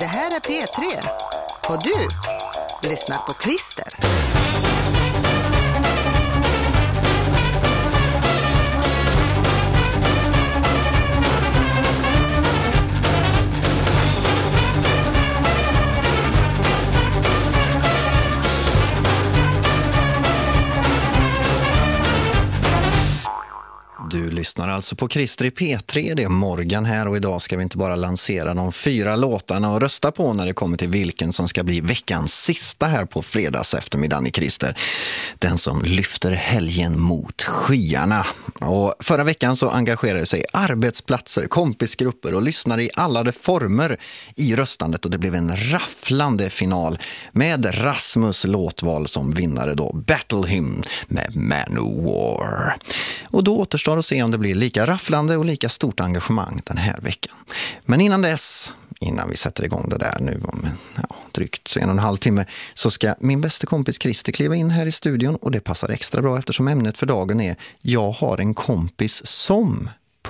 Det här är P3 och du lyssnar på Christer. Du lyssnar alltså på Christer i P3, det är Morgan här och idag ska vi inte bara lansera de 4 låtarna och rösta på när det kommer till vilken som ska bli veckans sista här på fredags eftermiddagen i Christer. Den som lyfter helgen mot skyarna. Och förra veckan så engagerade sig arbetsplatser, kompisgrupper och lyssnare i alla de former i röstandet och det blev en rafflande final med Rasmus låtval som vinnare då, Battle Hymn med Manowar. Och då återstår att se om det blir lika rafflande och lika stort engagemang den här veckan. Men innan vi sätter igång det där nu om drygt 1,5 timme så ska min bästa kompis Christer kliva in här i studion och det passar extra bra eftersom ämnet för dagen är Jag har en kompis som...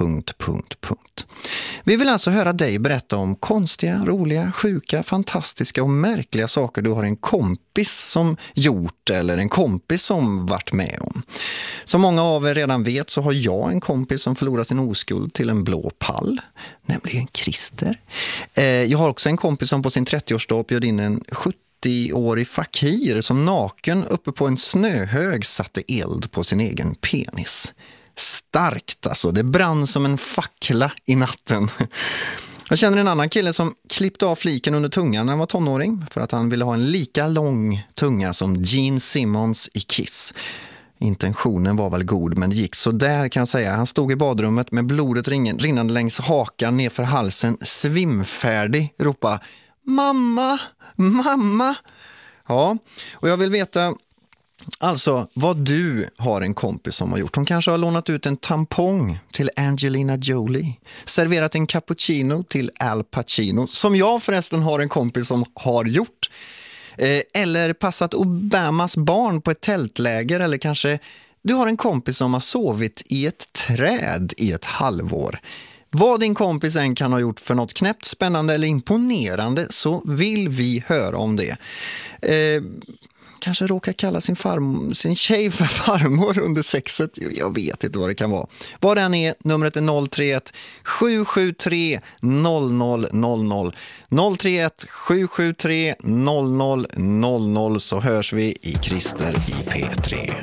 Vi vill alltså höra dig berätta om konstiga, roliga, sjuka, fantastiska och märkliga saker du har en kompis som gjort eller en kompis som varit med om. Som många av er redan vet så har jag en kompis som förlorat sin oskuld till en blå pall, nämligen Christer. Jag har också en kompis som på sin 30-årsdag bjöd in en 70-årig fakir som naken uppe på en snöhög satte eld på sin egen penis. Starkt alltså, det brann som en fackla i natten. Jag känner en annan kille som klippte av fliken under tungan när han var tonåring för att han ville ha en lika lång tunga som Gene Simmons i Kiss. Intentionen var väl god men det gick så där kan jag säga. Han stod i badrummet med blodet rinnande längs hakan nerför halsen, svimfärdig, ropa mamma, mamma. Ja, och jag vill veta alltså vad du har en kompis som har gjort. Hon kanske har lånat ut en tampong till Angelina Jolie. Serverat en cappuccino till Al Pacino. Som jag förresten har en kompis som har gjort. Eller passat Obamas barn på ett tältläger. Eller kanske du har en kompis som har sovit i ett träd i ett halvår. Vad din kompis än kan ha gjort för något knäppt, spännande eller imponerande så vill vi höra om det. Kanske råkar kalla sin tjej för farmor under sexet. Jag vet inte vad det kan vara. Vad den är, numret är 031 773 0000. 031 773 0000 så hörs vi i Christer i P3.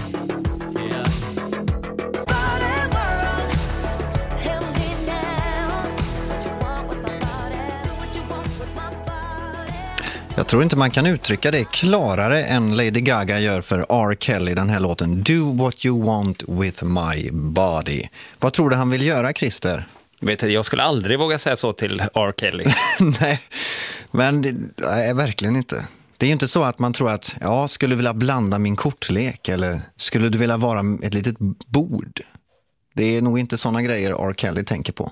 Jag tror inte man kan uttrycka det klarare än Lady Gaga gör för R. Kelly den här låten Do What You Want With My Body. Vad tror du han vill göra, Christer? Vet du, jag skulle aldrig våga säga så till R. Kelly. Nej, men det är verkligen inte. Det är ju inte så att man tror att skulle du vilja blanda min kortlek eller skulle du vilja vara ett litet bord? Det är nog inte sådana grejer R. Kelly tänker på.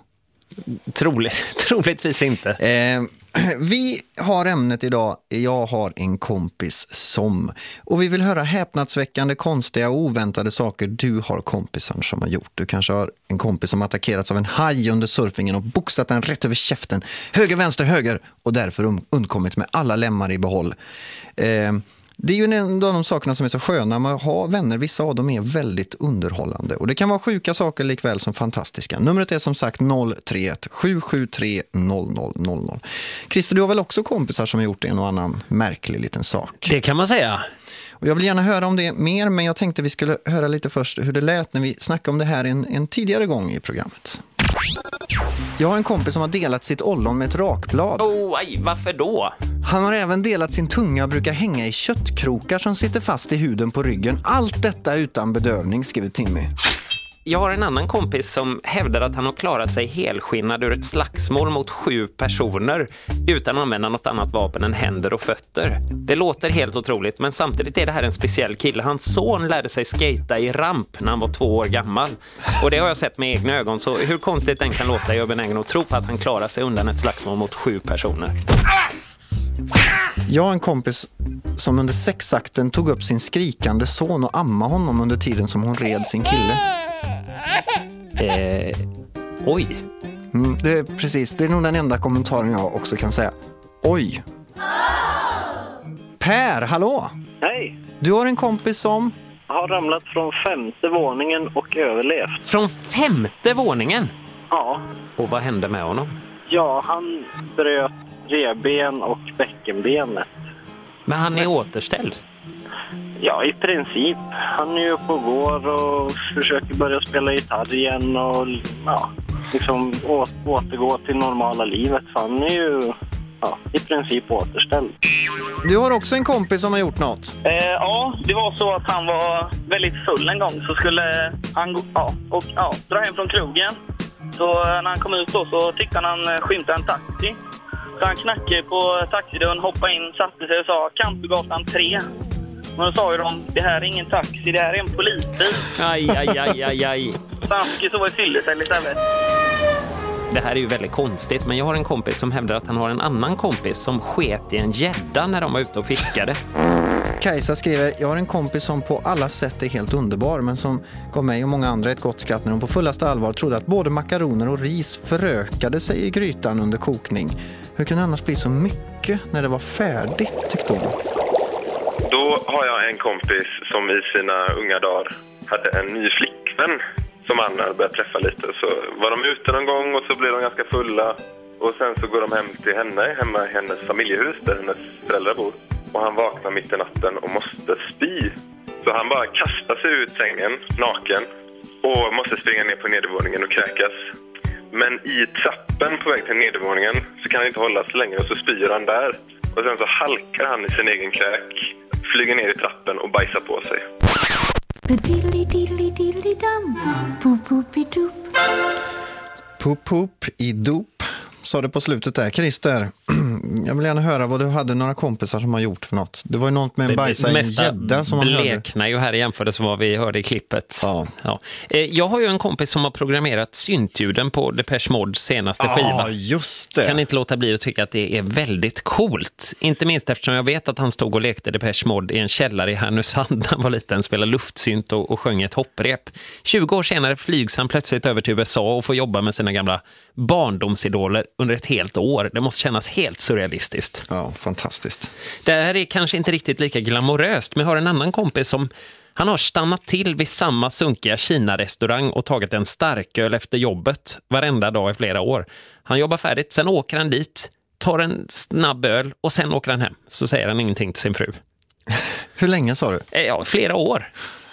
Troligtvis inte. Vi har ämnet idag, jag har en kompis som. Och vi vill höra häpnadsväckande, konstiga och oväntade saker du har kompisar som har gjort. Du kanske har en kompis som attackerats av en haj under surfingen och boxat den rätt över käften. Höger, vänster, höger och därför undkommit med alla lemmar i behåll. Det är ju en av de sakerna som är så sköna med att ha vänner. Vissa av dem är väldigt underhållande. Och det kan vara sjuka saker likväl som fantastiska. Numret är som sagt 031 773 0000. Christer, du har väl också kompisar som har gjort en och annan märklig liten sak? Det kan man säga. Och jag vill gärna höra om det mer, men jag tänkte vi skulle höra lite först hur det lät när vi snackade om det här en tidigare gång i programmet. Jag har en kompis som har delat sitt ollon med ett rakblad. Varför då? Han har även delat sin tunga och brukar hänga i köttkrokar som sitter fast i huden på ryggen. Allt detta utan bedövning, skriver Timmy. Jag har en annan kompis som hävdar att han har klarat sig helskinnad ur ett slagsmål mot 7 personer utan att använda något annat vapen än händer och fötter. Det låter helt otroligt, men samtidigt är det här en speciell kille. Hans son lärde sig skata i ramp när han var 2 år gammal. Och det har jag sett med egna ögon, så hur konstigt den kan låta är jag benägen att tro på att han klarar sig undan ett slagsmål mot 7 personer. Jag har en kompis som under sexakten tog upp sin skrikande son och ammade honom under tiden som hon red sin kille. Oj. Det är precis, det är nog den enda kommentaren jag också kan säga. Oj. Per, hallå? Hej! Du har en kompis som... Har ramlat från 5:e våningen och överlevt. Från 5:e våningen? Ja. Och vad hände med honom? Ja, han bröt revben och bäckenbenet. Men han är återställd. Ja, i princip. Han är ju uppe och går och försöker börja spela gitarr igen och liksom återgå till normala livet. Så han är ju i princip återställd. Du har också en kompis som har gjort något. Ja, det var så att han var väldigt full en gång. Så skulle han dra hem från krogen. Så när han kom ut då så tyckte han skymta en taxi. Så han knackade på taxidörren, hoppade in, satte sig och sa Kampegatan 3. Men då sa ju de, det här är ingen taxi, det här är en polisbil. Aj. Så han fick ju sova i fyllecell istället. Det här är ju väldigt konstigt, men jag har en kompis som hävdar att han har en annan kompis som sket i en gädda när de var ute och fiskade. Kajsa skriver, jag har en kompis som på alla sätt är helt underbar, men som gav mig och många andra ett gott skratt när de på fullaste allvar trodde att både makaroner och ris förökade sig i grytan under kokning. Hur kan det annars bli så mycket när det var färdigt, tyckte hon. Då har jag en kompis som i sina unga dagar hade en ny flickvän som han hade börjat träffa lite. Så var de ute någon gång och så blev de ganska fulla. Och sen så går de hem till henne, hemma i hennes familjehus där hennes föräldrar bor. Och han vaknar mitt i natten och måste spy. Så han bara kastar sig ut sängen, naken. Och måste springa ner på nedervåningen och kräkas. Men i trappen på väg till nedervåningen så kan han inte hålla sig längre och så spyr han där. Och sen så halkar han i sin egen kräk, flyger ner i trappen och bajsar på sig. Poop poop i dop, sa det på slutet där. Christer, jag vill gärna höra vad du hade några kompisar som har gjort för något. Det var ju något med en bajsa i en gädda som man bleknar ju här i jämförelse med vad vi hörde i klippet. Ja. Jag har ju en kompis som har programmerat syntljuden på Depeche Modes senaste skiva. Ja, just det. Kan inte låta bli att tycka att det är väldigt coolt. Inte minst eftersom jag vet att han stod och lekte Depeche Mode i en källare i Härnösand när han var liten, spelade luftsynt och sjöng ett hopprep. 20 år senare flygs han plötsligt över till USA och får jobba med sina gamla barndomsidoler under ett helt år. Det måste kännas helt surrealistiskt. Ja, fantastiskt. Det här är kanske inte riktigt lika glamoröst, men jag har en annan kompis som han har stannat till vid samma sunkiga Kina-restaurang och tagit en starköl efter jobbet varenda dag i flera år. Han jobbar färdigt, sen åker han dit, tar en snabb öl och sen åker han hem. Så säger han ingenting till sin fru. Hur länge sa du? Ja, flera år.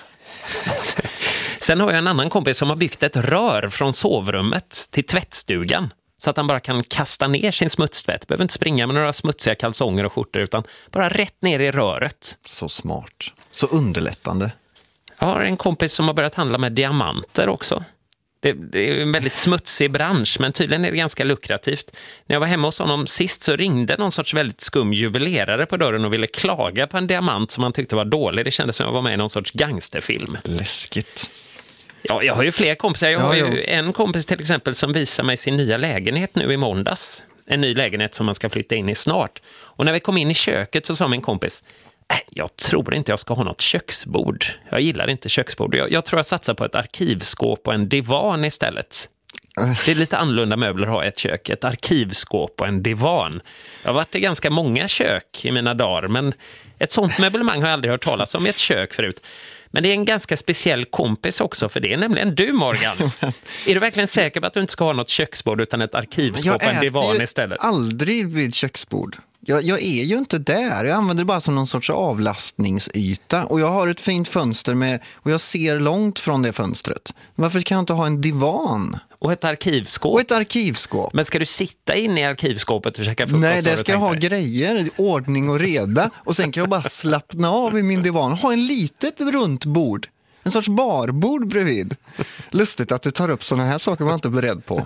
Sen har jag en annan kompis som har byggt ett rör från sovrummet till tvättstugan. Så att han bara kan kasta ner sin smutstvätt. Behöver inte springa med några smutsiga kalsonger och skjortor utan bara rätt ner i röret. Så smart. Så underlättande. Jag har en kompis som har börjat handla med diamanter också. Det är en väldigt smutsig bransch, men tydligen är det ganska lukrativt. När jag var hemma hos honom sist så ringde någon sorts väldigt skum juvelerare på dörren och ville klaga på en diamant som han tyckte var dålig. Det kändes som att jag var med i någon sorts gangsterfilm. Läskigt. Ja, jag har ju fler kompisar. Jag har ju en kompis till exempel som visar mig sin nya lägenhet nu i måndags. En ny lägenhet som man ska flytta in i snart. Och när vi kom in i köket så sa min kompis, jag tror inte jag ska ha något köksbord. Jag gillar inte köksbord. Jag tror jag satsar på ett arkivskåp och en divan istället. Det är lite annorlunda möbler att ha i ett kök. Ett arkivskåp och en divan. Jag har varit i ganska många kök i mina dagar, men ett sånt möblemang har jag aldrig hört talas om i ett kök förut. Men det är en ganska speciell kompis också, för det är nämligen du, Morgan. Är du verkligen säker på att du inte ska ha något köksbord utan ett arkivskåp och en divan istället? Jag äter aldrig vid köksbord. Jag är ju inte där. Jag använder det bara som någon sorts avlastningsyta. Och jag har ett fint fönster med, och jag ser långt från det fönstret. Varför kan jag inte ha en divan? Och ett arkivskåp. Och ett arkivskåp. Men ska du sitta inne i arkivskåpet och försöka få upp? Nej, det ska jag ha grejer, ordning och reda. Och sen kan jag bara slappna av i min divan. Ha en litet runt bord. En sorts barbord bredvid. Lustigt att du tar upp såna här saker var jag inte beredd på.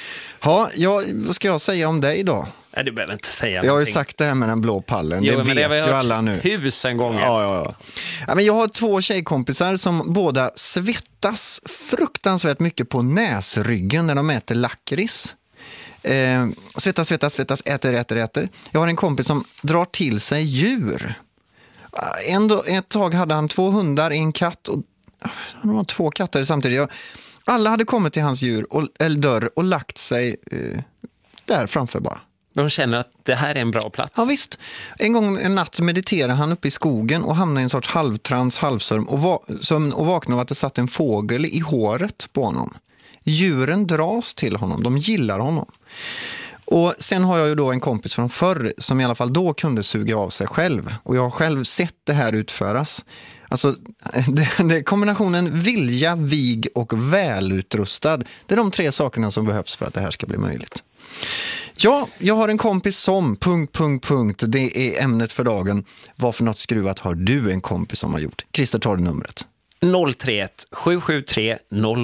Vad ska jag säga om dig då? Nej, du behöver inte säga Jag har ju någonting. sagt det här med den blå pallen. Jo, det vet ju alla nu. 1000 gånger. Ja, men jag har 2 tjejkompisar som båda svettas fruktansvärt mycket på näsryggen när de äter lakrits. Svettas, äter. Jag har en kompis som drar till sig djur. Ett tag hade han 2 hundar, en katt och 2 katter samtidigt. Alla hade kommit till hans dörr och lagt sig där framför bara. De känner att det här är en bra plats. Ja visst. En gång en natt mediterade han uppe i skogen och hamnade i en sorts halvtrans, halvsömn och vaknade av att det satt en fågel i håret på honom. Djuren dras till honom, de gillar honom. Och sen har jag ju då en kompis från förr som i alla fall då kunde suga av sig själv. Och jag har själv sett det här utföras. Alltså, det är kombinationen vilja, vig och välutrustad. Det är de 3 sakerna som behövs för att det här ska bli möjligt. Ja, jag har en kompis som... Det är ämnet för dagen. Vad för något skruvat har du en kompis som har gjort? Christer, tar du numret? 031 773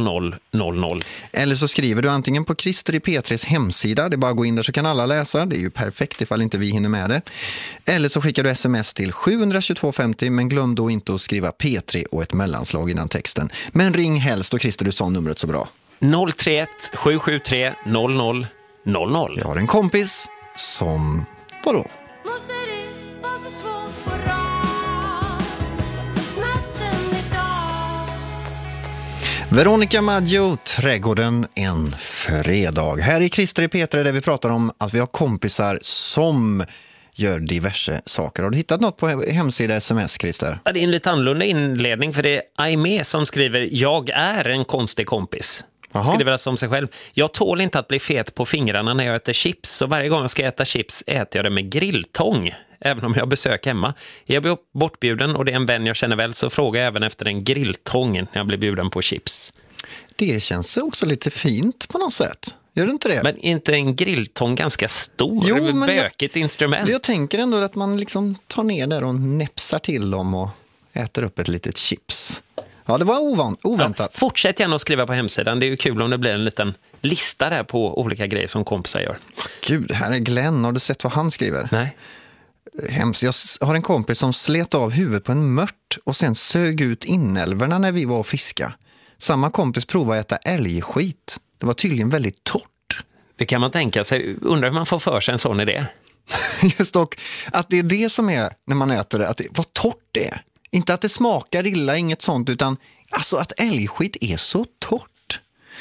0000. Eller så skriver du antingen på Christer i P3s hemsida. Det är bara att gå in där så kan alla läsa. Det är ju perfekt ifall inte vi hinner med det. Eller så skickar du sms till 72250, men glöm då inte att skriva P3 och ett mellanslag innan texten. Men ring helst, och Christer, du sa numret så bra. 031 773 0000. Jag har en kompis som... Vadå? Måste det vara så svårt på rad? Tills natten är dag. Veronica Maggio, Trädgården en fredag. Här i Christer i P3 där vi pratar om att vi har kompisar som gör diverse saker. Har du hittat något på hemsida sms, Christer? Det är en lite annorlunda inledning, för det är Aimee som skriver: jag är en konstig kompis. Skriver alltså om sig själv. Jag tål inte att bli fet på fingrarna när jag äter chips, så varje gång jag ska äta chips äter jag det med grilltång. Även om jag besöker hemma. Jag blir bortbjuden och det är en vän jag känner väl, så frågar jag även efter en grilltång när jag blir bjuden på chips. Det känns också lite fint på något sätt. Gör det inte det? Men inte en grilltång ganska stor? Jo, men bökigt instrument. Jag tänker ändå att man liksom tar ner där och näpsar till dem och äter upp ett litet chips. Ja, det var oväntat. Ja, fortsätt gärna att skriva på hemsidan. Det är ju kul om det blir en liten lista där på olika grejer som kompisar gör. Gud, här är Glenn. Har du sett vad han skriver? Nej. Hemskt. Jag har en kompis som slet av huvudet på en mört och sen sög ut inälvorna när vi var och fiska. Samma kompis provade att äta älgskit. Det var tydligen väldigt torrt. Det kan man tänka sig. Undrar hur man får för sig en sån idé. Just dock, att det är det som är när man äter det. Att det, vad torrt det är. Inte att det smakar illa, inget sånt, utan alltså att älgskit är så torrt.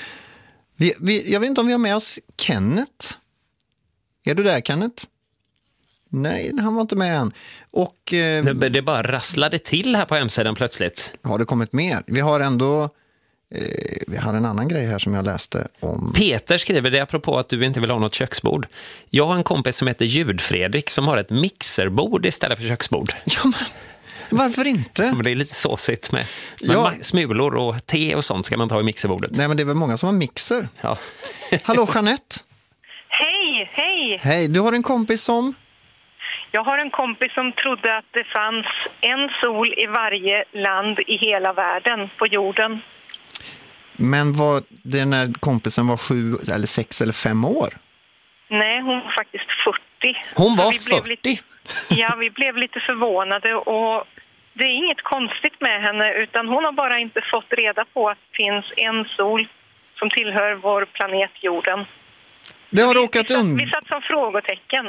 Jag vet inte om vi har med oss Kenneth. Är du där, Kenneth? Nej, han var inte med än. Och, det bara rasslade till här på hemsidan plötsligt. Har det kommit mer? Vi har ändå... vi har en annan grej här som jag läste om. Peter skriver det apropå att du inte vill ha något köksbord. Jag har en kompis som heter Ljud-Fredrik som har ett mixerbord istället för köksbord. Ja, men varför inte? Men det är lite såsigt med smulor och te och sånt ska man ta i mixerbordet. Nej, men det är väl många som har mixer. Ja. Hallå, Jeanette. Hej! Hej, du har en kompis som... Jag har en kompis som trodde att det fanns en sol i varje land i hela världen på jorden. Men var det när kompisen var 7 eller 6 eller 5 år? Nej, hon var faktiskt 40. Hon var Så 40? Ja, vi blev lite förvånade, och det är inget konstigt med henne, utan hon har bara inte fått reda på att det finns en sol som tillhör vår planet jorden. Det har råkat vi satt som frågetecken.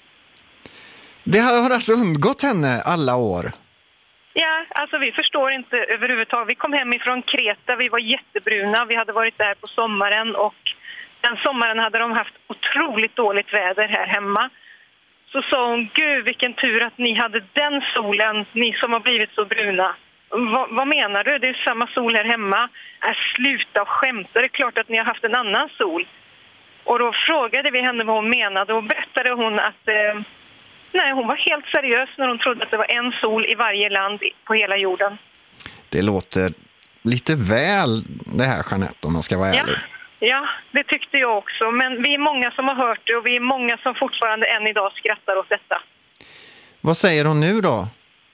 Det har alltså undgått henne alla år. Ja, alltså vi förstår inte överhuvudtaget. Vi kom hem ifrån Kreta, vi var jättebruna, vi hade varit där på sommaren, och den sommaren hade de haft otroligt dåligt väder här hemma. Så sa hon: gud vilken tur att ni hade den solen, ni som har blivit så bruna. Vad menar du? Det är samma sol här hemma. Sluta och skämta, det är klart att ni har haft en annan sol. Och då frågade vi henne vad hon menade, och berättade hon att nej, hon var helt seriös när hon trodde att det var en sol i varje land på hela jorden. Det låter lite väl det här, Jeanette, om man ska vara ärlig. Ja, det tyckte jag också. Men vi är många som har hört det, och vi är många som fortfarande än idag skrattar åt detta. Vad säger hon nu då?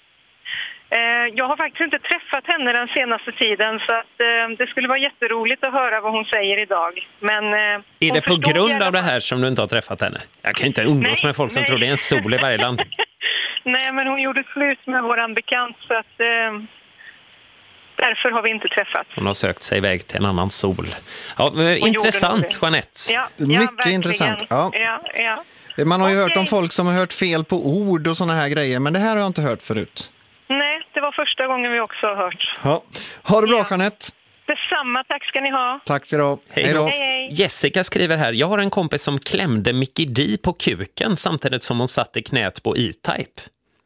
Jag har faktiskt inte träffat henne den senaste tiden, så att det skulle vara jätteroligt att höra vad hon säger idag. Men, är det på grund av det här som du inte har träffat henne? Jag kan inte umgås med folk som tror det är en sol i varje land. Nej, men hon gjorde slut med våran bekant, så att därför har vi inte träffats. Hon har sökt sig iväg till en annan sol. Ja, intressant, Jeanette. Ja, mycket verkligen. Intressant. Ja. Ja. Man har ju hört om folk som har hört fel på ord och såna här grejer, men det här har jag inte hört förut. Nej, det var första gången vi också har hört. Ja. Ha det bra, Jeanette. Detsamma, tack ska ni ha. Tack ska du ha. Hej då. Hej. Hej. Jessica skriver här, jag har en kompis som klämde Mickey D på kuken samtidigt som hon satt i knät på E-Type.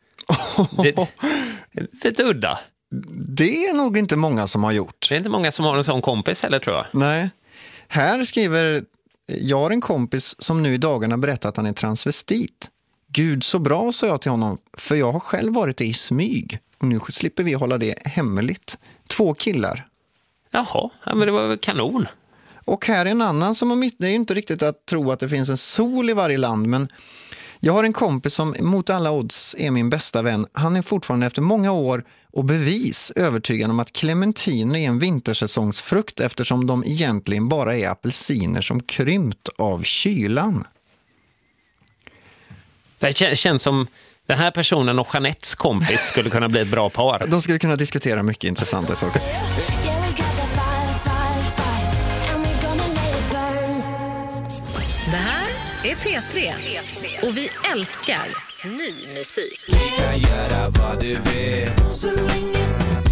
Lite udda. Det är nog inte många som har gjort. Det är inte många som har en sån kompis heller, tror jag. Nej. Här skriver, jag har en kompis som nu i dagarna berättar att han är transvestit. Gud så bra, sa jag till honom, för jag har själv varit i smyg. Och nu slipper vi hålla det hemligt. 2 killar. Jaha, men det var kanon. Och här är en annan som har det är ju inte riktigt att tro att det finns en sol i varje land, men jag har en kompis som mot alla odds är min bästa vän. Han är fortfarande efter många år och bevis övertygad om att clementiner är en vintersäsongsfrukt eftersom de egentligen bara är apelsiner som krympt av kylan. Det känns som den här personen och Jeanettes kompis skulle kunna bli ett bra par. De skulle kunna diskutera mycket intressanta saker. Det här är P3 och vi älskar ny musik. Vi kan göra vad du vill så länge.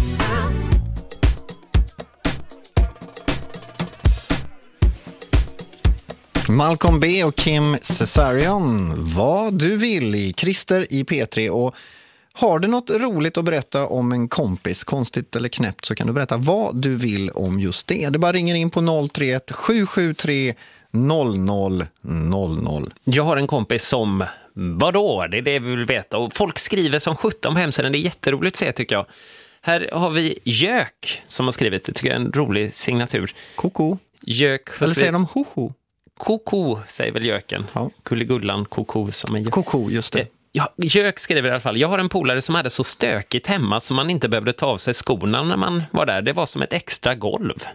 Malcolm B och Kim Cesarion, vad du vill i Christer i P3. Och har du något roligt att berätta om en kompis, konstigt eller knäppt, så kan du berätta vad du vill om just det. Det bara ringer in på 031 773 0000. Jag har en kompis som, vadå? Det är det vi vill veta. Och folk skriver som 17 på hemsidan. Det är jätteroligt att se, tycker jag. Här har vi Jök som har skrivit, det tycker jag är en rolig signatur. Koko. Jök. Eller säger de hoho? Koko säger väl Jöken. Ja. Kulligullan, koko som är Jök. Koko, just det. Ja, Jök skriver i alla fall, jag har en polare som hade så stökigt hemma som man inte behövde ta av sig skorna när man var där. Det var som ett extra golv.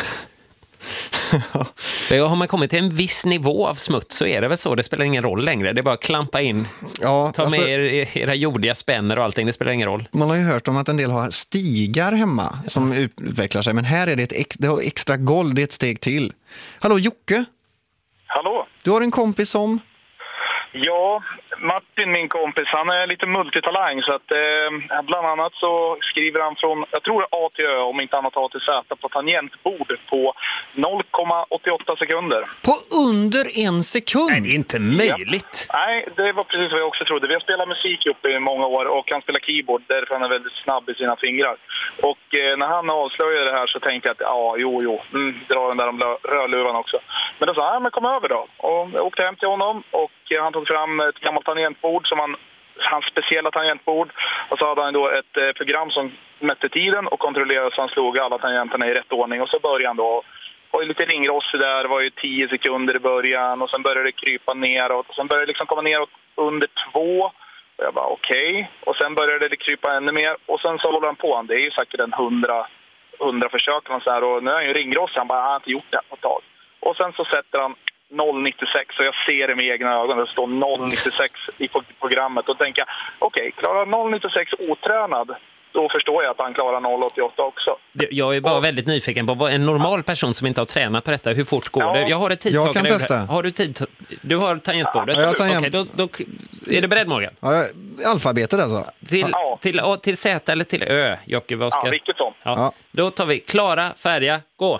Har man kommit till en viss nivå av smuts så är det väl så, det spelar ingen roll längre. Det är bara att klampa in, ta med era jordiga spänner och allting, det spelar ingen roll. Man har ju hört om att en del har stigar hemma som utvecklar sig, men här är det har extra golv, det är ett steg till. Hallå Jocke? Hallå? Du har en kompis som? Ja, Martin, min kompis, han är lite multitalang så att bland annat så skriver han från, jag tror A till Ö, om inte annat A till Z, på tangentbord på 0,88 sekunder. På under 1 sekund? Nej, det är inte möjligt. Ja. Nej, det var precis vad jag också trodde. Vi har spelat musik uppe i många år och han spelar keyboard, därför han är väldigt snabb i sina fingrar. Och när han avslöjade det här så tänkte jag att dra den där rörluvan också. Men då sa han, men kom över då. Och jag åkte hem till honom och han tog fram ett gammalt tangentbord som hans speciella tangentbord, och så hade han då ett program som mätte tiden och kontrollerade så han slog alla tangenterna i rätt ordning, och så började han då, var ju lite ringrostig där, det var ju 10 sekunder i början och sen började det krypa neråt och sen började det liksom komma neråt under 2 och jag bara okej. Och sen började det krypa ännu mer och sen så håller han på, det är ju säkert en 100 försök och så här, och nu är han ju ringrostig, han bara, han har inte gjort det på ett tag. Och sen så sätter han 0,96 och jag ser det med egna ögon. Det står 0,96 i programmet och tänker okej, klarar 0,96 otränad, då förstår jag att han klarar 0,88 också. Jag är bara väldigt nyfiken på vad en normal person som inte har tränat på detta, hur fort går det? Jag har ett tidtagare. Jag kan testa. Har du tid? Du har tangentbordet? Ja, jag har tangent. Okej, då är du beredd, Morgan? Ja, alfabetet alltså. Till Z eller till Ö, Jocke? Vad ska... Ja, vilket som. Ja. Då tar vi klara, färdiga, gå!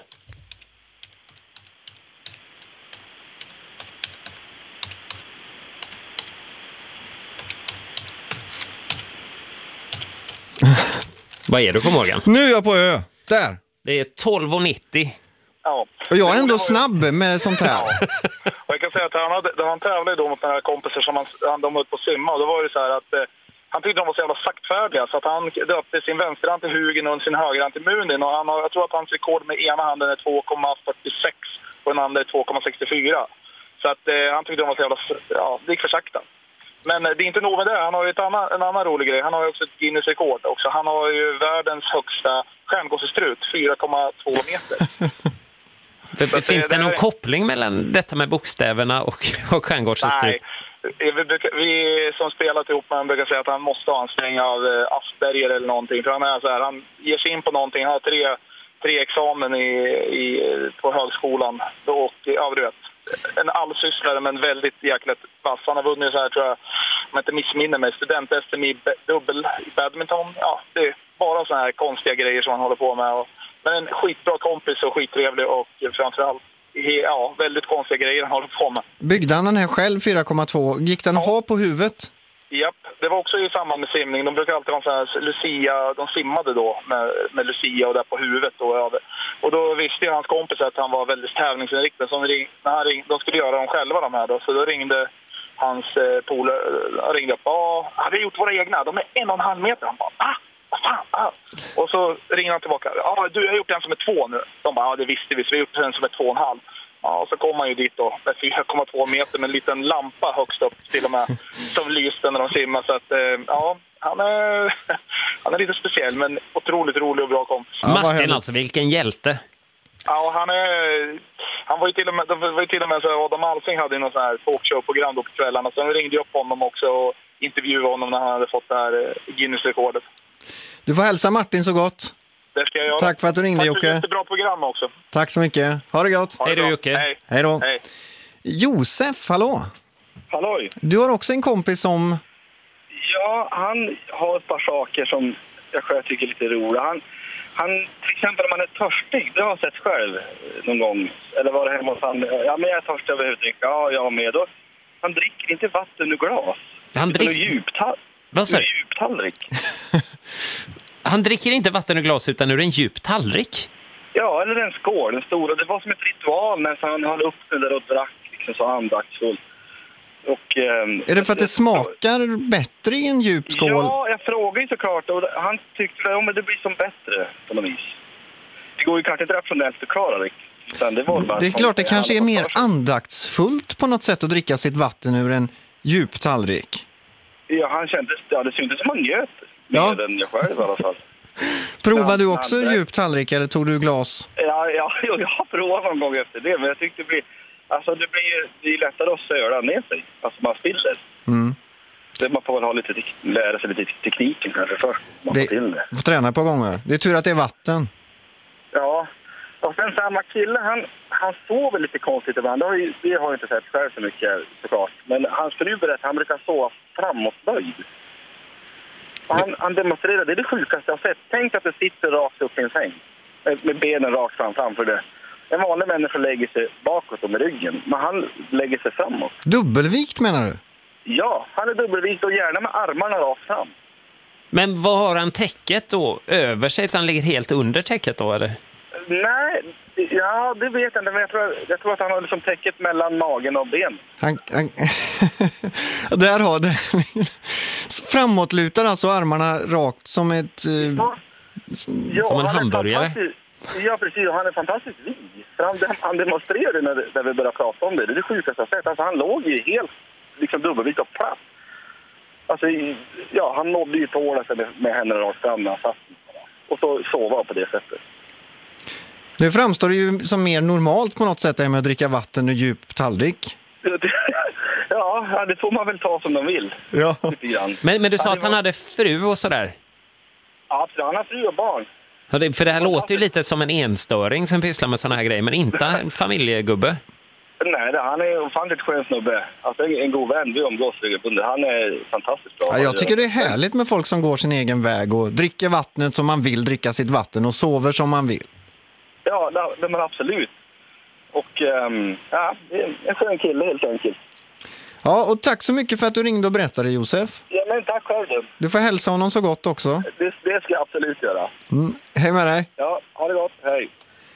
Vad är du på, Morgan? Nu är jag på Ö. Där. Det är 12,90. Ja. Och jag är ändå snabb med sånt här. Och jag kan säga att han tävlade då mot några kompisar som de höll på att simma. Och då var det så här att han tyckte de var så jävla saktfärdiga. Så att han döpte sin vänsterhand till Hugen och sin högerhand till Munin. Och jag tror att hans rekord med ena handen är 2,46 och den andra är 2,64. Så att han tyckte de var så jävla... Ja, det gick för sakta. Men det är inte nog med det. Han har ju en annan rolig grej. Han har ju också ett Guinness-rekord också. Han har ju världens högsta stjärngossestrut, 4,2 meter. Finns det någon koppling mellan detta med bokstäverna och stjärngossestrut? Nej, vi som spelat ihop med honom brukar säga att han måste ha en sträng av Asperger eller någonting. För han är så här, han ger sig in på någonting. Han har tre examen på högskolan. Och du vet, en allsysslare men väldigt jäkligt vass. Han har vunnit så här, tror jag, om jag inte missminner mig, student-SM i dubbel i badminton. Ja, det är bara såna här konstiga grejer som han håller på med. Men en skitbra kompis och skittrevlig och framförallt väldigt konstiga grejer han håller på med. Byggde han den här själv 4,2? Gick den att ha på huvudet? Japp, det var också i samband med simning. De brukar alltid ha en sån här Lucia, de simmade då med Lucia och där på huvudet. Och då visste ju hans kompis att han var väldigt tävlingsinriktad. Så de skulle göra dem själva de här då. Så då ringde hans polare, ringde upp. Ja, vi har gjort våra egna, de är 1,5 meter. Han bara, vad fan? Och så ringde han tillbaka. Ja, du har gjort en som är 2 nu. De bara, ja det visste vi, så vi har gjort en som är 2,5. Ja, och så kom han ju dit då med 4,2 meter med en liten lampa högst upp till och med som lyste när de simmar. Så att, han är lite speciell men otroligt rolig och bra kompis. Ja, Martin alltså, vilken hjälte. Ja, han var ju till och med så Adam Alsing hade ju någon sån här talkshow-program då på kvällarna. Så de ringde upp honom också och intervjuade honom när han hade fått det här Guinness-rekordet. Du får hälsa Martin så gott. Det ska jag göra. Tack för att du ringde, Jocke. Tack för ett bra program också. Tack så mycket. Ha det gott. Hej då, Jocke. Hej då. Hej. Josef, hallå. Halloj. Du har också en kompis som... Ja, han har ett par saker som jag själv tycker är lite roliga. Han till exempel om man är törstig, det har jag sett själv någon gång. Eller var det hemma hos han? Ja, men jag är törstig över huvudet. Ja, jag med. Då, han dricker inte vatten ur glas. Han dricker... Vad sa du? Djuptallrik. Han dricker inte vatten ur glas utan ur en djup tallrik? Ja, eller en skål, den stora. Det var som ett ritual när han höll upp den där och drack liksom så andaktsfullt. Och, är det för att det smakar bättre i en djup skål? Ja, jag frågade ju såklart. Och han tyckte att det blir som bättre på något vis. Det går ju kanske inte rationellt att förklara det. Det är klart, det kanske är mer andaktsfullt på något sätt att dricka sitt vatten ur en djup tallrik. Ja, han kände det syntes som han njöt mer än jag själv i alla fall. Provade du också djup tallrik eller tog du glas? Ja, jag har provat någon gång efter det, men jag tyckte det blir lättare att söla ner sig. Alltså man spiller. Mm. Man får väl lära sig lite tekniken kanske först. Man får träna på gånger. Det är tur att det är vatten. Ja, och sen samma kille, han sover lite konstigt ibland. Vi har ju inte sett själv så mycket såklart. Men hans fru berättade att han brukar sova framåtböjd. Han demonstrerar, det är det sjukaste jag har sett. Tänk att det sitter rakt upp i en säng. Med benen rakt framför det. En vanlig människa lägger sig bakåt och med ryggen. Men han lägger sig framåt. Dubbelvikt menar du? Ja, han är dubbelvikt och gärna med armarna rakt fram. Men vad har han täcket då? Över sig så han ligger helt under täcket då eller? Nej, ja det vet jag inte. Men jag tror att han har liksom täcket mellan magen och ben. Där har det. Framåtlutad alltså armarna rakt som ett... som en hamburgare. Ja, precis. Han är fantastiskt vid. Han demonstrerade när vi började prata om det. Det är det sjukaste jag sett. Alltså, han låg ju helt liksom dubbelvikt och platt. Alltså, ja, han nådde ju tåla sig med händerna rakt fram. Och så sova på det sättet. Nu framstår det ju som mer normalt på något sätt med att dricka vatten och djup tallrik. Ja, det får man väl ta som de vill. Ja. Men du sa att han hade fru och sådär? Ja, han har fru och barn. Ja, för det här låter ju lite som en enstöring som pysslar med såna här grejer, men inte en familjegubbe. Nej, han är ofantligt skön snubbe. Alltså en god vän, vi umgås regelbundet. Han är fantastiskt bra. Ja, jag tycker det är härligt med folk som går sin egen väg och dricker vattnet som man vill dricka sitt vatten och sover som man vill. Ja, det är absolut. Och ja, det är en skön kille helt enkelt. Ja, och tack så mycket för att du ringde och berättade, Josef. Ja, men tack själv du. Du får hälsa honom så gott också. Det ska jag absolut göra. Hej med dig. Ja, ha det gott. Hej.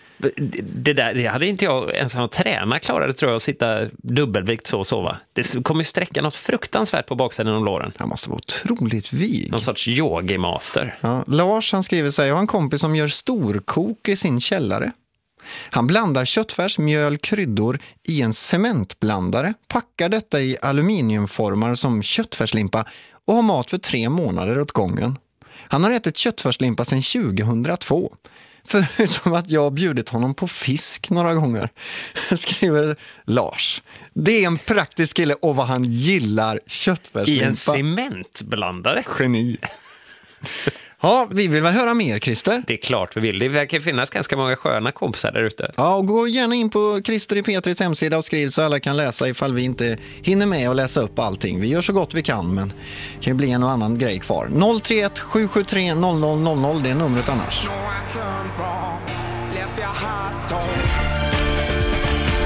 Det hade inte jag ens att träna klarade, tror jag, att sitta dubbelvikt så och sova. Det kommer sträcka något fruktansvärt på baksidan av låren. Han måste vara otroligt vig. Någon sorts yogimaster. Ja, Lars, han skriver sig, jag har en kompis som gör storkok i sin källare. Han blandar köttfärs, mjöl, kryddor i en cementblandare, packar detta i aluminiumformar som köttfärslimpa och har mat för 3 månader åt gången. Han har ätit köttfärslimpa sedan 2002. Förutom att jag har bjudit honom på fisk några gånger, skriver Lars. Det är en praktisk kille och vad han gillar köttfärslimpa. I en cementblandare? Geni. Ja, vi vill väl höra mer, Christer? Det är klart vi vill. Det verkar finnas ganska många sköna kompisar där ute. Ja, och gå gärna in på Christer i P3s hemsida och skriv så alla kan läsa ifall vi inte hinner med att läsa upp allting. Vi gör så gott vi kan, men det kan ju bli en och annan grej kvar. 031 773 0000, det är numret annars.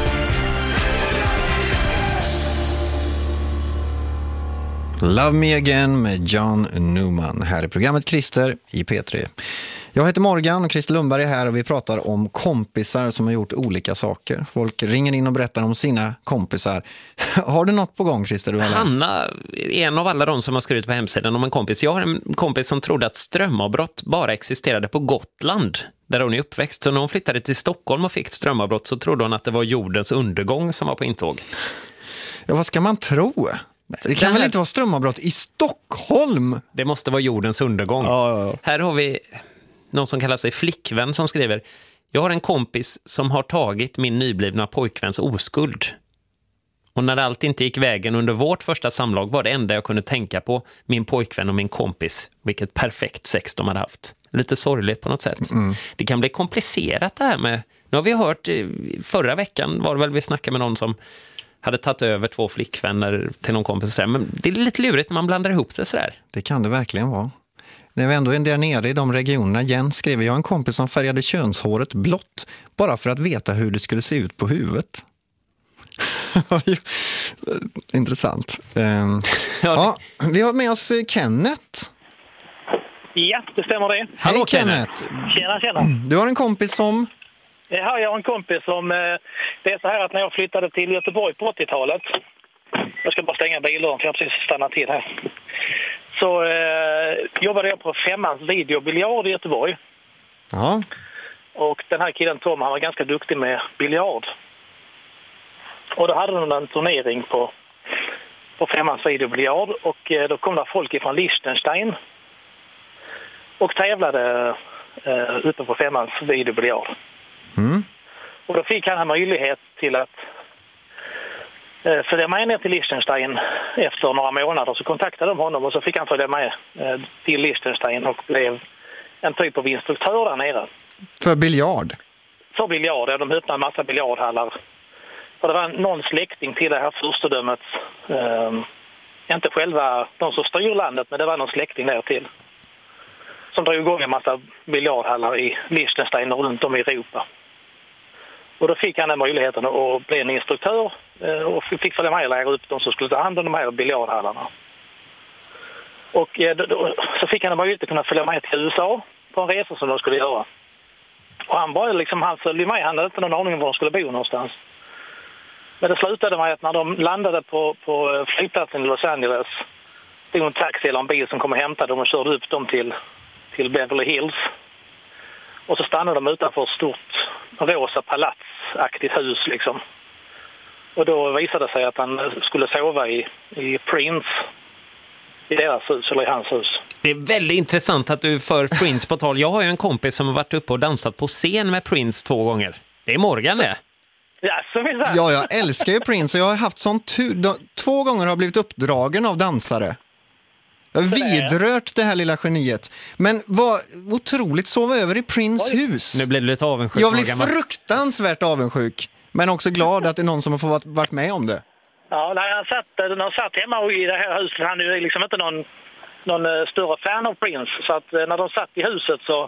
Love Me Again med John Newman. Här är programmet Christer i P3. Jag heter Morgan och Christer Lundberg är här och vi pratar om kompisar som har gjort olika saker. Folk ringer in och berättar om sina kompisar. Har du något på gång, Christer? Du har Hanna, en av alla de som har skrivit på hemsidan om en kompis. Jag har en kompis som trodde att strömavbrott bara existerade på Gotland, där hon är uppväxt. Så när hon flyttade till Stockholm och fick ett strömavbrott så trodde hon att det var jordens undergång som var på intåg. Ja, vad ska man tro? Det kan väl inte vara strömavbrott i Stockholm? Det måste vara jordens undergång. Ja. Här har vi någon som kallar sig flickvän som skriver: jag har en kompis som har tagit min nyblivna pojkväns oskuld. Och när allt inte gick vägen under vårt första samlag var det enda jag kunde tänka på min pojkvän och min kompis. Vilket perfekt sex de hade haft. Lite sorgligt på något sätt. Det kan bli komplicerat det här med... Nu har vi hört, förra veckan var det väl vi snackade med någon som hade tagit över 2 flickvänner till någon kompis. Men det är lite lurigt när man blandar ihop det sådär. Det kan det verkligen vara. När vi ändå är där nere i de regionerna, Jens skriver, jag har en kompis som färgade könshåret blått bara för att veta hur det skulle se ut på huvudet. Intressant. Ja, vi har med oss Kenneth. Ja, det stämmer det. Hej Kenneth. Tjena. Du har en kompis som... Ja, jag har en kompis som... Det är så här att när jag flyttade till Göteborg på 80-talet... Jag ska bara stänga bilen för jag har precis stannat till här. Så jobbade jag på 5:ans videobiljard i Göteborg. Ja. Och den här killen Tom, han var ganska duktig med biljard. Och då hade de en turnering på 5:ans videobiljard. Och då kom det folk ifrån Liechtenstein och tävlade uppe på 5:ans videobiljard. Och då fick han en möjlighet till att följa med ner till Liechtenstein efter några månader. Så kontaktade de honom och så fick han följa med till Liechtenstein och blev en typ av instruktör där nere. För biljard? För biljard, ja. De öppnade en massa biljardhallar. Och det var någon släkting till det här furstedömets, inte själva de som styr landet, men det var någon släkting där till. Som drog igång en massa biljardhallar i Liechtenstein och runt om i Europa. Och då fick han den möjligheten att bli en instruktör och fick följa med och lära upp de som skulle ta hand om de här biljardhallarna. Och så fick han en möjlighet att kunna följa med till USA på en resa som de skulle göra. Och han följde med, han hade inte någon aning om var de skulle bo någonstans. Men det slutade med att när de landade på flygplatsen i Los Angeles, det var en taxi eller en bil som kom och hämtade dem och körde upp dem till Beverly Hills. Och så stannade de utanför ett stort rosa palatsaktigt hus liksom. Och då visade det sig att han skulle sova i Prince, i deras hus eller i hans hus. Det är väldigt intressant att du för Prince på tal. Jag har ju en kompis som har varit uppe och dansat på scen med Prince 2 gånger. Det är Morgan det. Ja, jag älskar ju Prince och jag har haft sån tur. 2 gånger har jag blivit uppdragen av dansare. Jag har vidrört det här lilla geniet. Men vad otroligt sova över i Prince hus. Nu blir du lite avundsjuk. Jag blir fruktansvärt avundsjuk. Men också glad att det är någon som har fått varit med om det. Ja, när han satt hemma i det här huset. Han är ju liksom inte någon större fan av Prince. Så att när de satt i huset så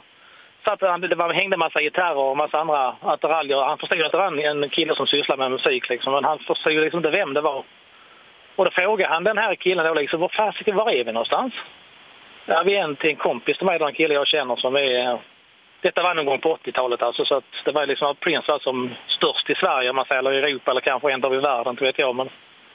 hängde massa gitarrer och massa andra attiraljer. Han förstod att det var en kille som sysslar med musik liksom. Men han förstod liksom inte vem det var. Och då frågade han den här killen då liksom, var är vi någonstans? Ja, vi är en kompis till mig, en kille jag känner som är... Detta var någon gång på 80-talet alltså, så att det var liksom att Prince var som störst i Sverige, man säger, eller i Europa eller kanske en av i världen, inte vet jag. Men...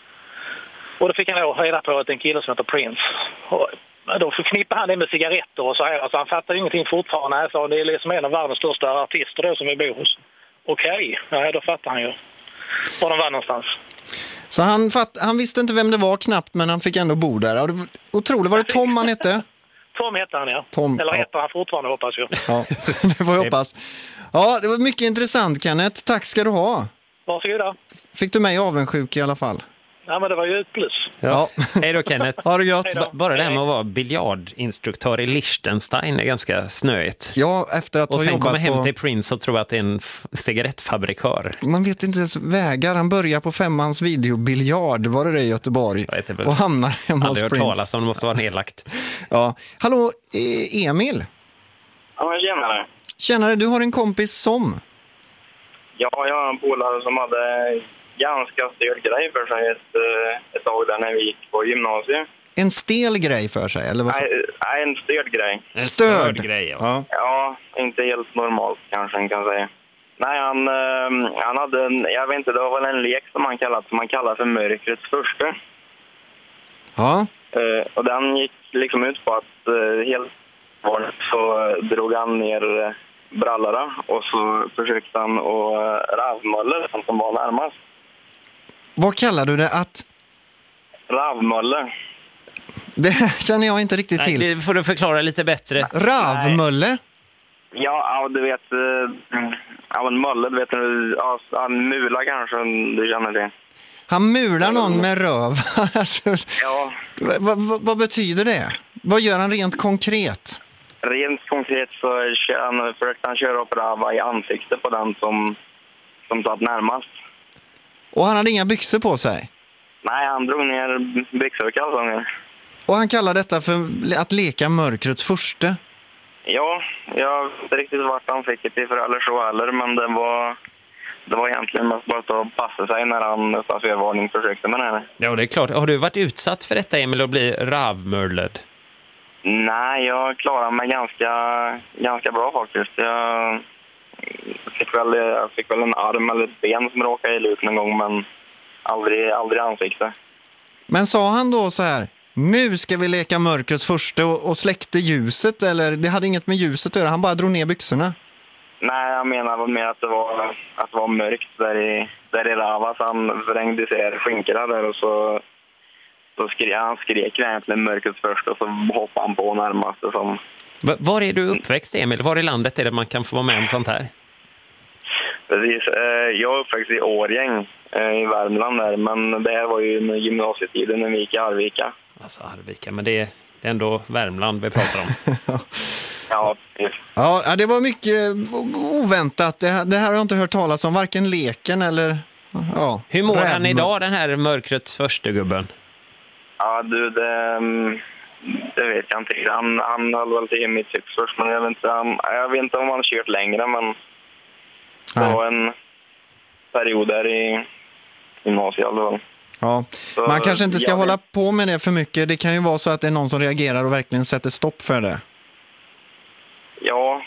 Och då fick han då reda på att en kille som heter Prince. Och då förknippade han det med cigaretter och så här. Alltså han fattade ingenting fortfarande. Så det är liksom en av världens största artister då som vi bor hos. Okej, ja, då fattar han ju var de var någonstans. Så han visste inte vem det var knappt, men han fick ändå bo där. Otroligt, var det Tom han hette? Tom hette han, ja. Tom, eller heter han fortfarande, hoppas jag. Ja, det får jag hoppas. Ja, det var mycket intressant, Kenneth. Tack ska du ha. Varsågoda. Fick du mig avundsjuk i alla fall? Ja, men det var ju ett plus. Ja. Hej då, Kenneth. Ha det gott. Bara det här med att vara biljardinstruktör i Liechtenstein är ganska snöigt. Ja, efter att och ha sen jobbat kommer hem till Prince och tror att det är en cigarettfabrikör. Man vet inte ens vägar. Han börjar på 5:ans videobiljard. Var det i Göteborg? Och hamnar hemma hos Prince. Aldrig hört talas om, det måste vara nedlagt. Ja. Hallå, Emil. Ja, tjenare. Tjenare, du har en kompis som? Ja, jag har en polare som hade ganska stöd grej för sig ett tag där när vi gick på gymnasiet. en stel grej för sig? Eller vad så? Nej, en störd grej. En störd grej, ja. Ja, inte helt normalt kanske man kan säga. Nej, han hade jag vet inte, det var väl en lek som man kallar för mörkrets första. Ja. Och den gick liksom ut på att helt vanligt så drog han ner brallorna och så försökte han att ravmölla som var närmast. Vad kallar du det att? Ravmölle. Det känner jag inte riktigt till. Nej, det får du förklara lite bättre. Ravmölle? Ja, du vet... Ja, men mölle, du vet... Ja, han mula kanske, du känner det. Han mular någon med röv. Alltså, ja. Vad betyder det? Vad gör han rent konkret? Rent konkret så försökte han köra upp rava i ansiktet på den som satt närmast. Och han hade inga byxor på sig? Nej, han drog ner byxor och kalsonger. Och han kallar detta för att leka mörkrets första? Ja, jag vet inte riktigt vart han fick det för eller så heller, men det var egentligen mest bara att passa sig när han stationervarning försökte med det. Ja, det är klart. Har du varit utsatt för detta, Emil, att bli ravmörlad? Nej, jag klarar mig ganska bra faktiskt. Jag fick väl en arm eller ett ben som råkade i lut någon gång, men aldrig ansikte. Men sa han då så här: nu ska vi leka mörkrets första och släckte ljuset, eller det hade inget med ljuset att göra, han bara drog ner byxorna? Nej, jag menar mer att det var mörkt där i rava, så han vrängde sig skinkorna där och så skrek egentligen mörkrets första och så hoppade han på närmaste som... Var är du uppväxt, Emil? Var i landet är det man kan få vara med om sånt här? Precis. Jag är uppväxt i Årgäng i Värmland där, men det här var ju gymnasietiden när vi gick i Arvika. Alltså Arvika, men det är ändå Värmland vi pratar om. Ja, precis. Ja, det var mycket oväntat. Det här har jag inte hört talas om, varken leken eller... Ja, hur mår han idag, den här mörkrets första gubben? Ja, du, det vet jag inte. Han höll väl till mitt sitt först, men jag vet inte om han har kört längre, men det var en period där i gymnasiet i alla fall. Ja, man kanske inte ska hålla på med det för mycket. Det kan ju vara så att det är någon som reagerar och verkligen sätter stopp för det. Ja,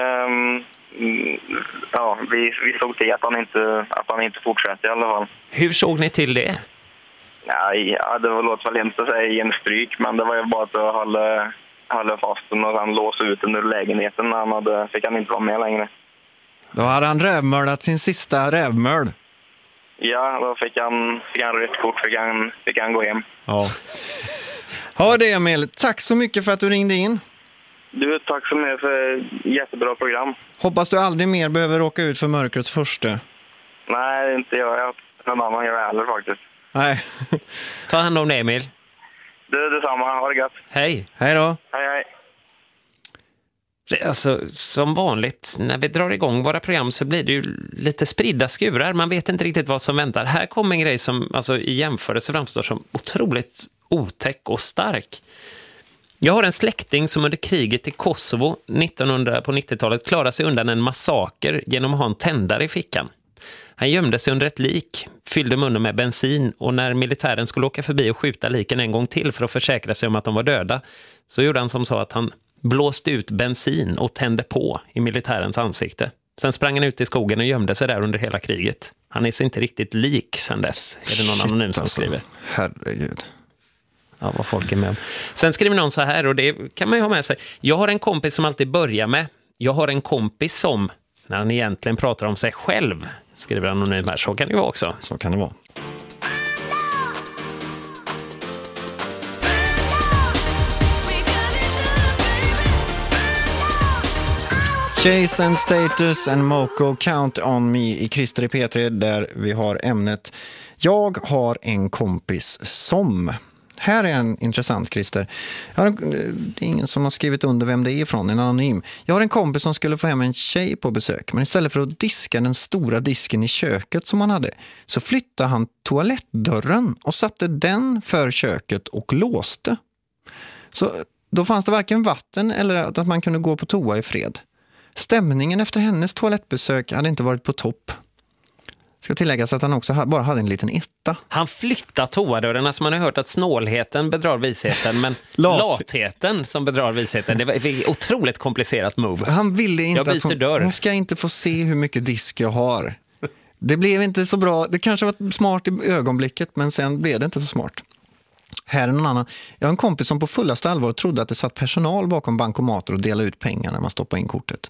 vi såg till att han inte fortsätter i alla fall. Hur såg ni till det? Nej, det låter väl inte att säga i en stryk, men det var ju bara att hålla fast den och sen låsa ut den ur lägenheten. Fick han inte vara med längre. Då hade han rävmördat sin sista rävmörd. Ja, då fick han rött kort, fick han gå hem. Ja. Ha det, Emil. Tack så mycket för att du ringde in. Du, tack så mycket för jättebra program. Hoppas du aldrig mer behöver råka ut för mörkrets första. Nej, inte jag. Någon annan gör heller faktiskt. Nej. Ta hand om det, Emil. Du, detsamma. Ha det gott. Hej. Hej då. Hej, hej. Alltså, som vanligt, när vi drar igång våra program så blir det ju lite spridda skurar. Man vet inte riktigt vad som väntar. Här kommer en grej som alltså, i jämförelse framstår som otroligt otäck och stark. Jag har en släkting som under kriget i Kosovo på 90-talet klarade sig undan en massaker genom att ha en tändare i fickan. Han gömde sig under ett lik, fyllde munnen med bensin och när militären skulle åka förbi och skjuta liken en gång till för att försäkra sig om att de var döda så gjorde han som så att han blåste ut bensin och tände på i militärens ansikte. Sen sprang han ut i skogen och gömde sig där under hela kriget. Han är sig inte riktigt lik sen dess, är det någon anonym som skriver. Herregud. Ja, vad folk är med om. Sen skriver någon så här, och det kan man ju ha med sig. Jag har en kompis som alltid börjar med: jag har en kompis som, när han egentligen pratar om sig själv, skriver anonym här. Så kan det vara också. Så kan det vara. Chase and Status and Moko Count on Me i Christer i P3 där vi har ämnet jag har en kompis som. Här är en intressant, Christer. Det är ingen som har skrivit under vem det är ifrån, en anonym. Jag har en kompis som skulle få hem en tjej på besök, men istället för att diska den stora disken i köket som han hade så flyttade han toalettdörren och satte den för köket och låste. Så då fanns det varken vatten eller att man kunde gå på toa i fred. Stämningen efter hennes toalettbesök hade inte varit på topp. Ska tilläggas att han också bara hade en liten etta. Han flyttar toadörren. Alltså man har hört att snålheten bedrar visheten, men latheten som bedrar visheten. Det var ett otroligt komplicerat move. Han ville inte att hon ska inte få se hur mycket disk jag har. Det blev inte så bra. Det kanske var smart i ögonblicket, men sen blev det inte så smart. Här är någon annan. Jag har en kompis som på fullaste allvar trodde att det satt personal bakom bankomater och delade ut pengar när man stoppar in kortet.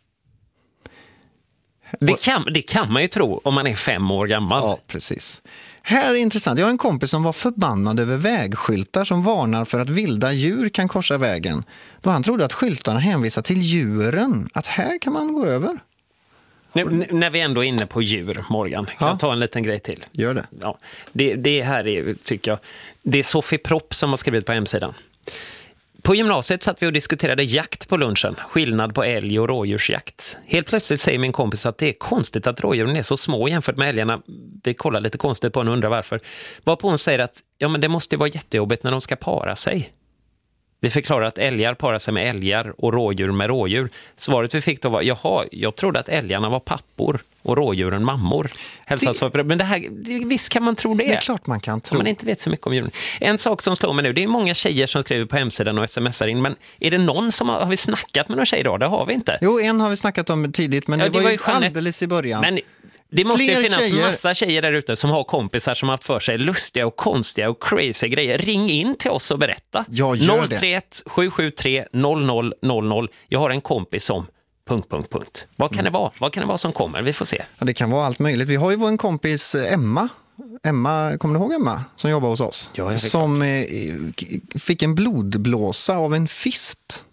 Det kan man ju tro om man är 5 år gammal. Ja, precis. Här är intressant. Jag har en kompis som var förbannad över vägskyltar som varnar för att vilda djur kan korsa vägen. Då han trodde att skyltarna hänvisar till djuren. Att här kan man gå över. Nu, när vi ändå är inne på djur, Morgan, kan jag ta en liten grej till? Gör det. Ja, det här är, tycker jag, det är Sofie Propp som har skrivit på hemsidan. På gymnasiet satt vi och diskuterade jakt på lunchen. Skillnad på älg- och rådjursjakt. Helt plötsligt säger min kompis att det är konstigt att rådjuren är så små jämfört med älgarna. Vi kollar lite konstigt på henne och undrar varför. Varpå hon säger att men det måste vara jättejobbigt när de ska para sig. Vi förklarar att älgar parar sig med älgar och rådjur med rådjur. Svaret vi fick då var, jag trodde att älgarna var pappor och rådjuren mammor. Men det här, visst kan man tro det. Det är klart man kan tro. Man inte vet så mycket om djuren. En sak som slår mig nu, det är många tjejer som skriver på hemsidan och smsar in. Men är det någon som har vi snackat med någon tjej då? Det har vi inte. Jo, en har vi snackat om tidigt, men det var ju alldeles i början. Men det måste ju finnas tjejer. massa tjejer där ute som har kompisar som har haft för sig lustiga och konstiga och crazy grejer. Ring in till oss och berätta. 031 773 0000. Jag har en kompis som... ... Vad kan det vara? Vad kan det vara som kommer? Vi får se. Ja, det kan vara allt möjligt. Vi har ju en kompis Emma. Kommer du ihåg Emma? Som jobbar hos oss. Ja, som fick en blodblåsa av en fist.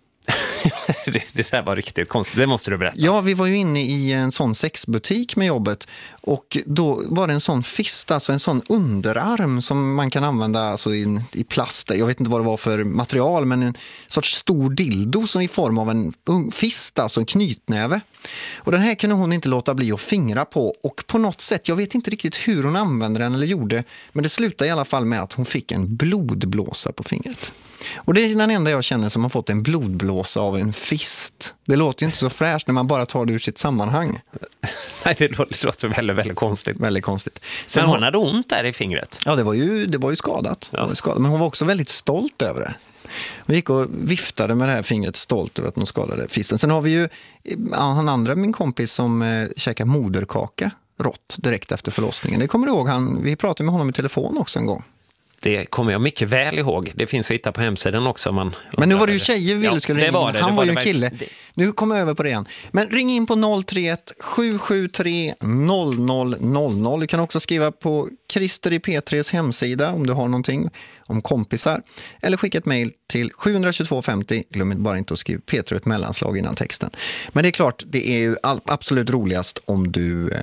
Det där var riktigt konstigt, det måste du berätta. Ja, vi var ju inne i en sån sexbutik med jobbet och då var det en sån fist, alltså en sån underarm som man kan använda alltså i plast. Jag vet inte vad det var för material, men en sorts stor dildo som i form av en fist, alltså en knytnäve. Och den här kunde hon inte låta bli att fingra på och på något sätt, jag vet inte riktigt hur hon använde den eller gjorde, men det slutade i alla fall med att hon fick en blodblåsa på fingret. Och det är den enda jag känner som har fått en blodblåsa av en fist. Det låter ju inte så fräscht när man bara tar det ur sitt sammanhang. Nej, det låter väldigt, väldigt konstigt. Väldigt konstigt. Sen hon hade ont där i fingret. Ja, det var ju skadat. Ja. Det var skadat. Men hon var också väldigt stolt över det. Hon gick och viftade med det här fingret stolt över att hon skadade fisten. Sen har vi ju han andra, min kompis, som käkar moderkaka rått direkt efter förlossningen. Det kommer du ihåg, vi pratade med honom i telefon också en gång. Det kommer jag mycket väl ihåg. Det finns att hitta på hemsidan också. Men nu var det ju tjejer vi skulle ringa in. Han var ju en kille. Nu kommer jag över på det igen. Men ring in på 031 773 0000. Du kan också skriva på Christer i P3s hemsida om du har någonting om kompisar. Eller skicka ett mejl till 72250. Glöm bara inte att skriva P3 ett mellanslag innan texten. Men det är klart, det är ju absolut roligast om du...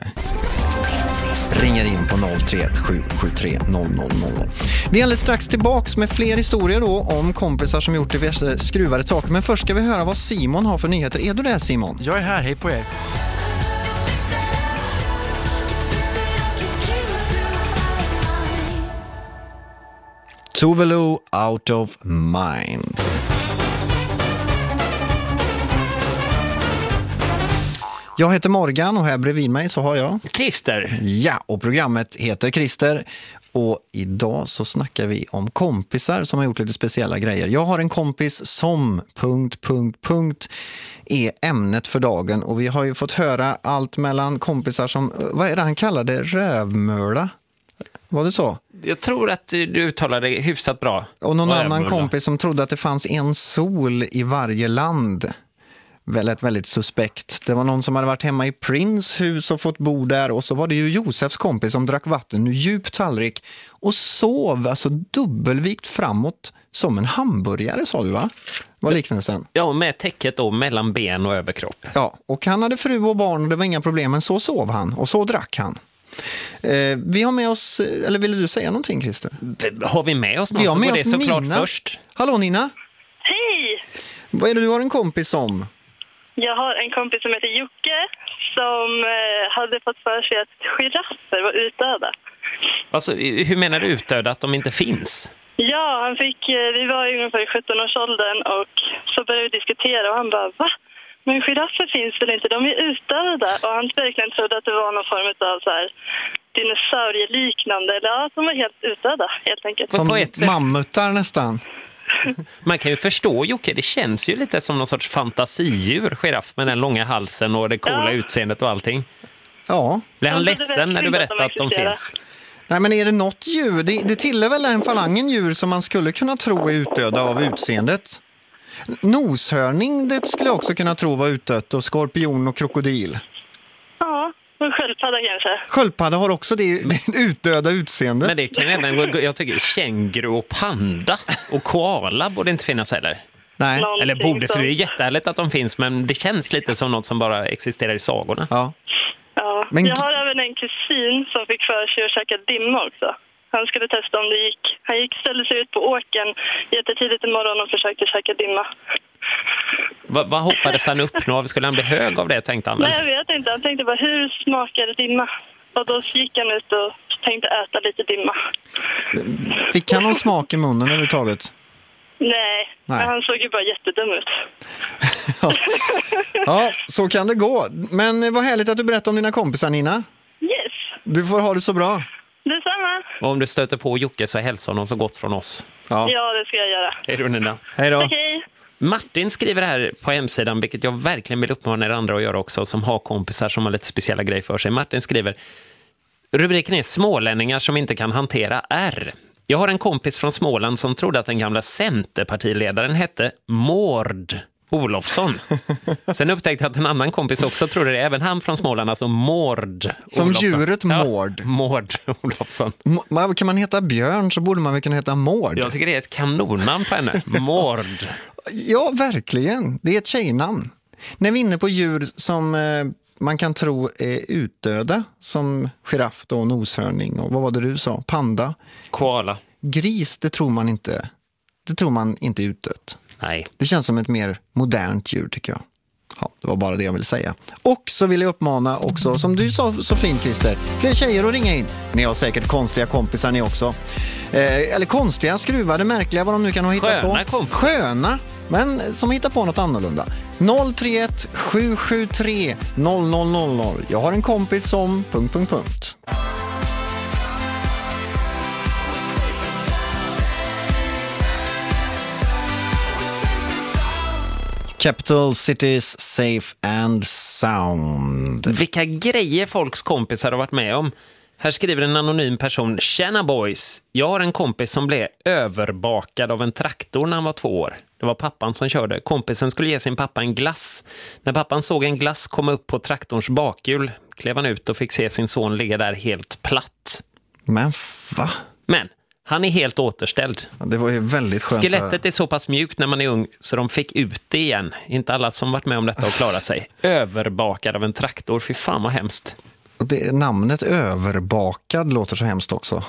ringer in på 031 773 0000. Vi är alldeles strax tillbaks med fler historier då om kompisar som gjort diverse skruvade saker. Men först ska vi höra vad Simon har för nyheter. Är du där, Simon? Jag är här, hej på er. Tuvalu Out of Mind. Jag heter Morgan och här bredvid mig så har jag... Christer. Ja, och programmet heter Christer. Och idag så snackar vi om kompisar som har gjort lite speciella grejer. Jag har en kompis som... är ämnet för dagen. Och vi har ju fått höra allt mellan kompisar som... Vad är det han kallade? Rövmöla? Vad du sa? Jag tror att du uttalade det hyfsat bra. Och någon annan kompis som trodde att det fanns en sol i varje land. Väldigt, väldigt suspekt. Det var någon som hade varit hemma i Prince hus och fått bo där. Och så var det ju Josefs kompis som drack vatten ur djup tallrik och sov alltså dubbelvikt framåt som en hamburgare, sa du va? Vad liknelsen? Ja, med täcket då mellan ben och överkropp. Ja, och han hade fru och barn och det var inga problem, men så sov han och så drack han. Vi har med oss, eller ville du säga någonting, Christer? Har vi med oss något? Vi har med oss det såklart Nina. Först. Hallå Nina. Hej! Vad är det du har en kompis som? Jag har en kompis som heter Jocke som hade fått för sig att giraffer var utdöda. Alltså, hur menar du utdöda, att de inte finns? Ja, vi var ungefär i 17-årsåldern och så började vi diskutera och han bara, va? Men giraffer finns väl inte? De är utdöda. Och han verkligen trodde att det var någon form av så här dinosaurieliknande. Eller ja, de var helt utdöda helt enkelt. Som mammutar nästan. Man kan ju förstå, Jocke, det känns ju lite som någon sorts fantasidjur, giraff med den långa halsen och det coola utseendet och allting. Ja. Blir han ledsen när du berättar att de finns? Nej, men är det något djur? Det tillhör väl en falangen djur som man skulle kunna tro är utdöda av utseendet. Noshörning, det skulle jag också kunna tro var utdött, och skorpion och krokodil. Ja, och sköldpadda kanske. Sköldpadda har också det utdöda utseendet. Men det kan ju även, jag tycker känguru och panda och koala borde inte finnas heller. Nej. Eller borde, för det är jättehärligt att de finns, men det känns lite som något som bara existerar i sagorna. Ja. Ja, men... jag har även en kusin som fick för sig att käka dimma också. Han skulle testa om det gick. Han ställde sig ut på åken jättetidigt i morgon och försökte käka dimma. Vad hoppades han uppnå? Skulle han bli hög av det, tänkte han? Nej, jag vet inte. Han tänkte bara, hur smakar dimma? Och då gick han ut och tänkte äta lite dimma. Fick han någon smak i munnen överhuvudtaget? Nej. Men han såg ju bara jättedum ut. Ja, så kan det gå. Men vad härligt att du berättar om dina kompisar, Nina. Yes. Du får ha det så bra. Detsamma. Och om du stöter på Jocke så hälsar honom så gott från oss. Ja, det ska jag göra. Hej då, Nina. Hej då. Okej. Martin skriver här på hemsidan, vilket jag verkligen vill uppmana er andra att göra också, som har kompisar som har lite speciella grejer för sig. Martin skriver, rubriken är smålänningar som inte kan hantera R. Jag har en kompis från Småland som trodde att den gamla centerpartiledaren hette Mård Olofsson. Sen upptäckte jag att en annan kompis också trodde det, även han från Småland, alltså Mård som Olofsson. djuret Mård. Ja, Mård Olofsson. Kan man heta Björn så borde man väl kunna heta Mård. Jag tycker det är ett kanonnamn på henne. Mård. Ja, verkligen. Det är ett tjejnamn. När vi är inne på djur som man kan tro är utdöda, som giraff och noshörning och vad var det du sa? Panda. Koala. Gris, det tror man inte. Det tror man inte är utdött. Nej. Det känns som ett mer modernt djur, tycker jag. Ja, det var bara det jag ville säga. Och så vill jag uppmana också, som du sa så fint, Christer, fler tjejer att ringa in. Ni har säkert konstiga kompisar ni också. Eller konstiga, skruvade, märkliga, vad de nu kan ha hittat Sköna på. kompisar. Sköna, men som hittar på något annorlunda. 031 773 0000. Jag har en kompis som... ... Capital Cities Safe and Sound. Vilka grejer folks kompisar har varit med om. Här skriver en anonym person: Tjena boys, jag har en kompis som blev överbakad av en traktor när han var 2 år. Det var pappan som körde. Kompisen skulle ge sin pappa en glass. När pappan såg en glass komma upp på traktorns bakhjul klev han ut och fick se sin son ligga där helt platt. Men va? Men han är helt återställd. Ja, det var ju väldigt skönt. Skelettet är så pass mjukt när man är ung så de fick ut det igen. Inte alla som varit med om detta och klarat sig. Överbakad av en traktor, fy fan vad hemskt. Och det, namnet överbakad låter så hemskt också.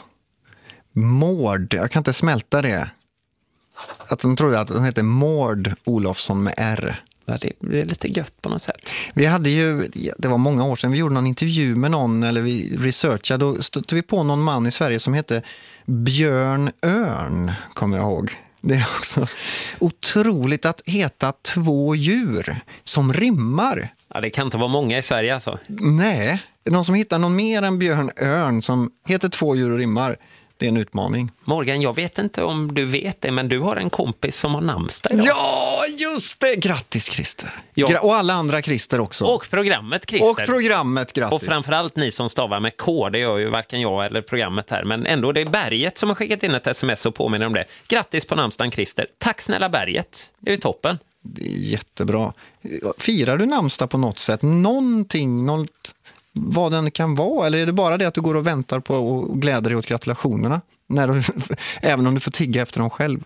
Mård, jag kan inte smälta det. Att de tror att de heter Mård Olofsson med R. Ja, det är lite gött på något sätt. Vi hade ju, det var många år sedan, vi gjorde någon intervju med någon, eller vi researchade, då stötte vi på någon man i Sverige som hette Björn Örn, kommer jag ihåg. Det är också otroligt att heta 2 djur som rimmar. Ja, det kan inte vara många i Sverige alltså. Nej, någon som hittar någon mer än Björn Örn som heter 2 djur och rimmar. Det är en utmaning. Morgan, jag vet inte om du vet det, men du har en kompis som har namnsdag idag. Ja, just det! Grattis, Christer. Ja. Och alla andra Christer också. Och programmet, Christer. Och programmet, grattis. Och framförallt ni som stavar med K, det gör ju varken jag eller programmet här. Men ändå, det är Berget som har skickat in ett sms och påminner om det. Grattis på namnsdagen, Christer. Tack snälla Berget. Det är ju toppen. Det är jättebra. Firar du namnsdag på något sätt? Någonting, vad den kan vara? Eller är det bara det att du går och väntar på och gläder dig åt gratulationerna? Även om du får tigga efter dem själv?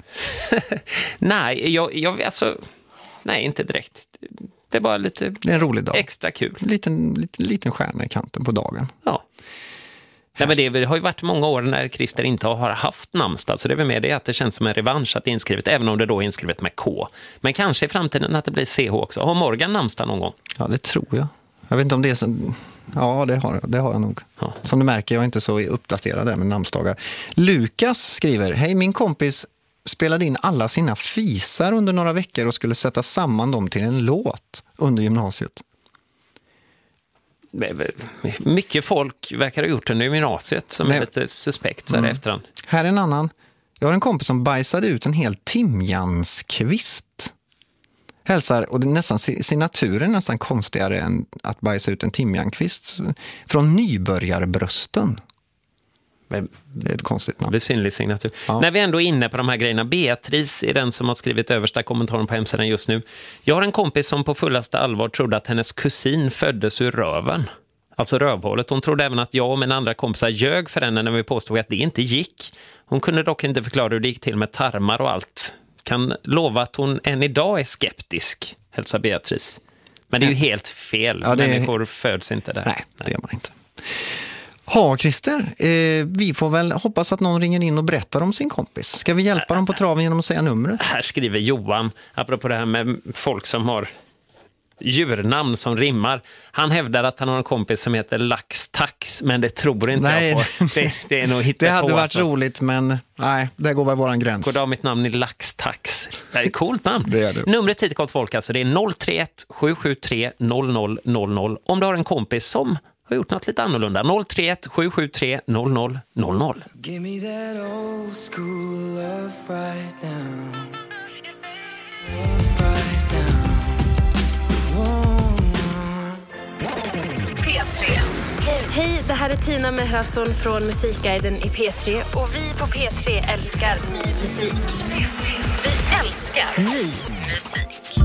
Nej, jag alltså... Nej, inte direkt. Det är bara lite... Det är en rolig dag. Extra kul. Liten stjärna i kanten på dagen. Ja. Nej, men det har ju varit många år när Christer inte har haft namnsdag, så det är väl med det att det känns som en revansch att det är inskrivet, även om det då är inskrivet med K. Men kanske i framtiden att det blir CH också. Har Morgan namnsdag någon gång? Ja, det tror jag. Jag vet inte om det är så... Ja, det har jag nog. Ja. Som du märker, jag är inte så uppdaterad där med namnsdagar. Lukas skriver: Hej, min kompis spelade in alla sina fisar under några veckor och skulle sätta samman dem till en låt under gymnasiet. Mycket folk verkar ha gjort under gymnasiet som är lite suspekt så här efterhand. Här är en annan. Jag har en kompis som bajsade ut en hel timjanskvist. Hälsar, och det är nästan, signaturen är nästan konstigare än att bajsa ut en timjankvist. Från nybörjarbrösten. Det är ett konstigt namn. Besynlig signatur. Ja. När vi ändå är inne på de här grejerna, Beatrice är den som har skrivit översta kommentaren på hemsidan just nu. Jag har en kompis som på fullaste allvar trodde att hennes kusin föddes ur röven. Alltså rövhålet. Hon trodde även att jag och mina andra kompisar ljög för henne när vi påstod att det inte gick. Hon kunde dock inte förklara hur det gick till med tarmar och allt. Kan lova att hon än idag är skeptisk, hälsar Beatrice. Men det är ju helt fel. Ja, människor föds inte där. Nej, det är man inte. Christer, vi får väl hoppas att någon ringer in och berättar om sin kompis. Ska vi hjälpa dem på traven genom att säga numret? Här skriver Johan, apropå det här med folk som har djurnamn som rimmar. Han hävdar att han har en kompis som heter Laxtax, men det tror inte jag på. Det är nog hitta det hade på, varit alltså. roligt, men nej, det går väl våran gräns. Goddag, mitt namn är Laxtax. Det är ett coolt namn. Det är det. Numret hit gott folk, alltså det är 031 773 0000 om du har en kompis som har gjort något lite annorlunda. 031 773 0000. Give me that old school love right now. P3. Hej, det här är Tina med Höfson från Musikguiden i P3. Och vi på P3 älskar ny musik. Vi älskar ny musik.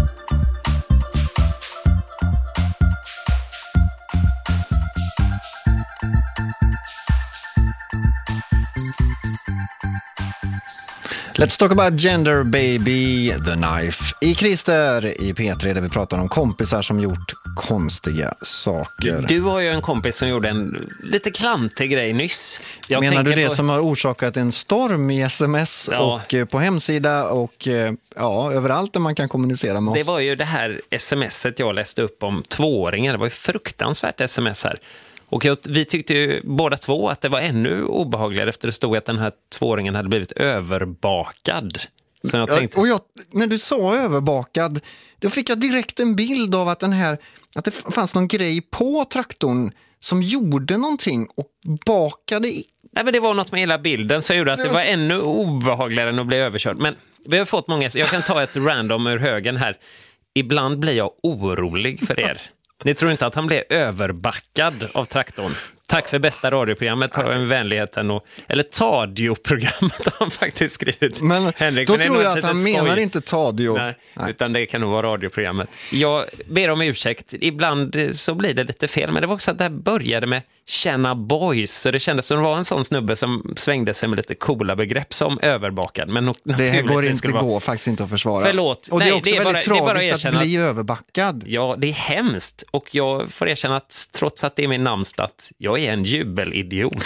Let's talk about gender, baby, the knife. I Christer i P3 där vi pratar om kompisar som gjort konstiga saker. Du har ju en kompis som gjorde en lite klantig grej nyss. Menar du det som har orsakat en storm i sms och på hemsida och överallt där man kan kommunicera med oss? Det var ju det här smset jag läste upp om 2-åringar. Det var ju fruktansvärt sms här. Och vi tyckte ju båda två att det var ännu obehagligare efter det stod att den här 2-åringen hade blivit överbakad. Så jag tänkte... när du sa överbakad, då fick jag direkt en bild av att att det fanns någon grej på traktorn som gjorde någonting och bakade i. Nej, men det var något med hela bilden som gjorde att det var ännu obehagligare än att bli överkörd. Men vi har fått många, jag kan ta ett random ur högen här. Ibland blir jag orolig för er. Ni tror inte att han blev överbackad av traktorn? Tack för bästa radioprogrammet, har en vänligheten eller Tadio-programmet har han faktiskt skrivit. Men Henrik, då tror jag att han menar inte Tadio. Nej, utan det kan nog vara radioprogrammet. Jag ber om ursäkt, ibland så blir det lite fel, men det var också att det här började med Känna Boys, så det kändes som det var en sån snubbe som svängde sig med lite coola begrepp som överbakad. Men det går faktiskt inte att försvara. Förlåt. Och det är också väldigt tragiskt att bli överbackad. Ja, det är hemskt. Och jag får erkänna att trots att det är min namnstat, jag är en jubelidiot.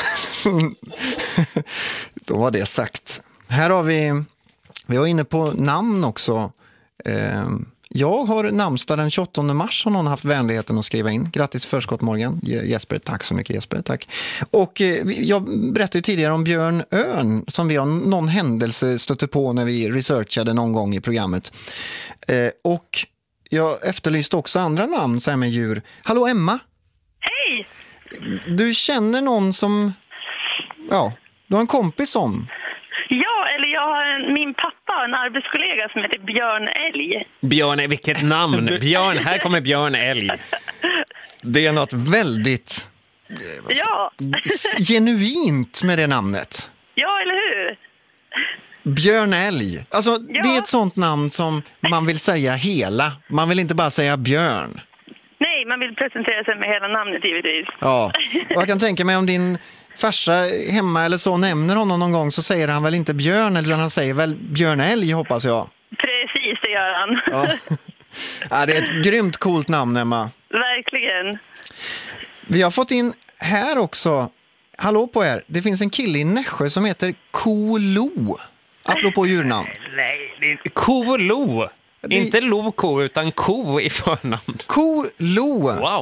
Då var det sagt. Här har vi var inne på namn också. Jag har namnsdag den 28 mars, har någon haft vänligheten att skriva in. Grattis förskott Morgan. Jesper, tack så mycket Jesper, tack. Och jag berättade ju tidigare om Björn Örn som vi har någon händelse stötte på när vi researchade någon gång i programmet. Och jag efterlyste också andra namn så här med djur. Hallå Emma! Hej! Du känner någon som, du har en kompis som? Ja, eller jag har min pappa, en arbetskollega som heter Björn Älg. Björn, vilket namn! Björn, här kommer Björn Älg. Det är något väldigt genuint med det namnet. Ja, eller hur? Björn Älg. Alltså, det är ett sånt namn som man vill säga hela. Man vill inte bara säga Björn. Nej, man vill presentera sig med hela namnet givetvis. Ja, och jag kan tänka mig om din farsa hemma eller så nämner honom någon gång så säger han väl inte Björn, eller han säger väl Björn Älg, hoppas jag. Precis, det gör han. Ja, det är ett grymt coolt namn, Emma. Verkligen. Vi har fått in här också, hallå på er, det finns en kille i Nässjö som heter Kolo. Apropå djurnamn. Nej, det är Kolo. Inte Loko utan Ko i förnamn. Kolo. Wow.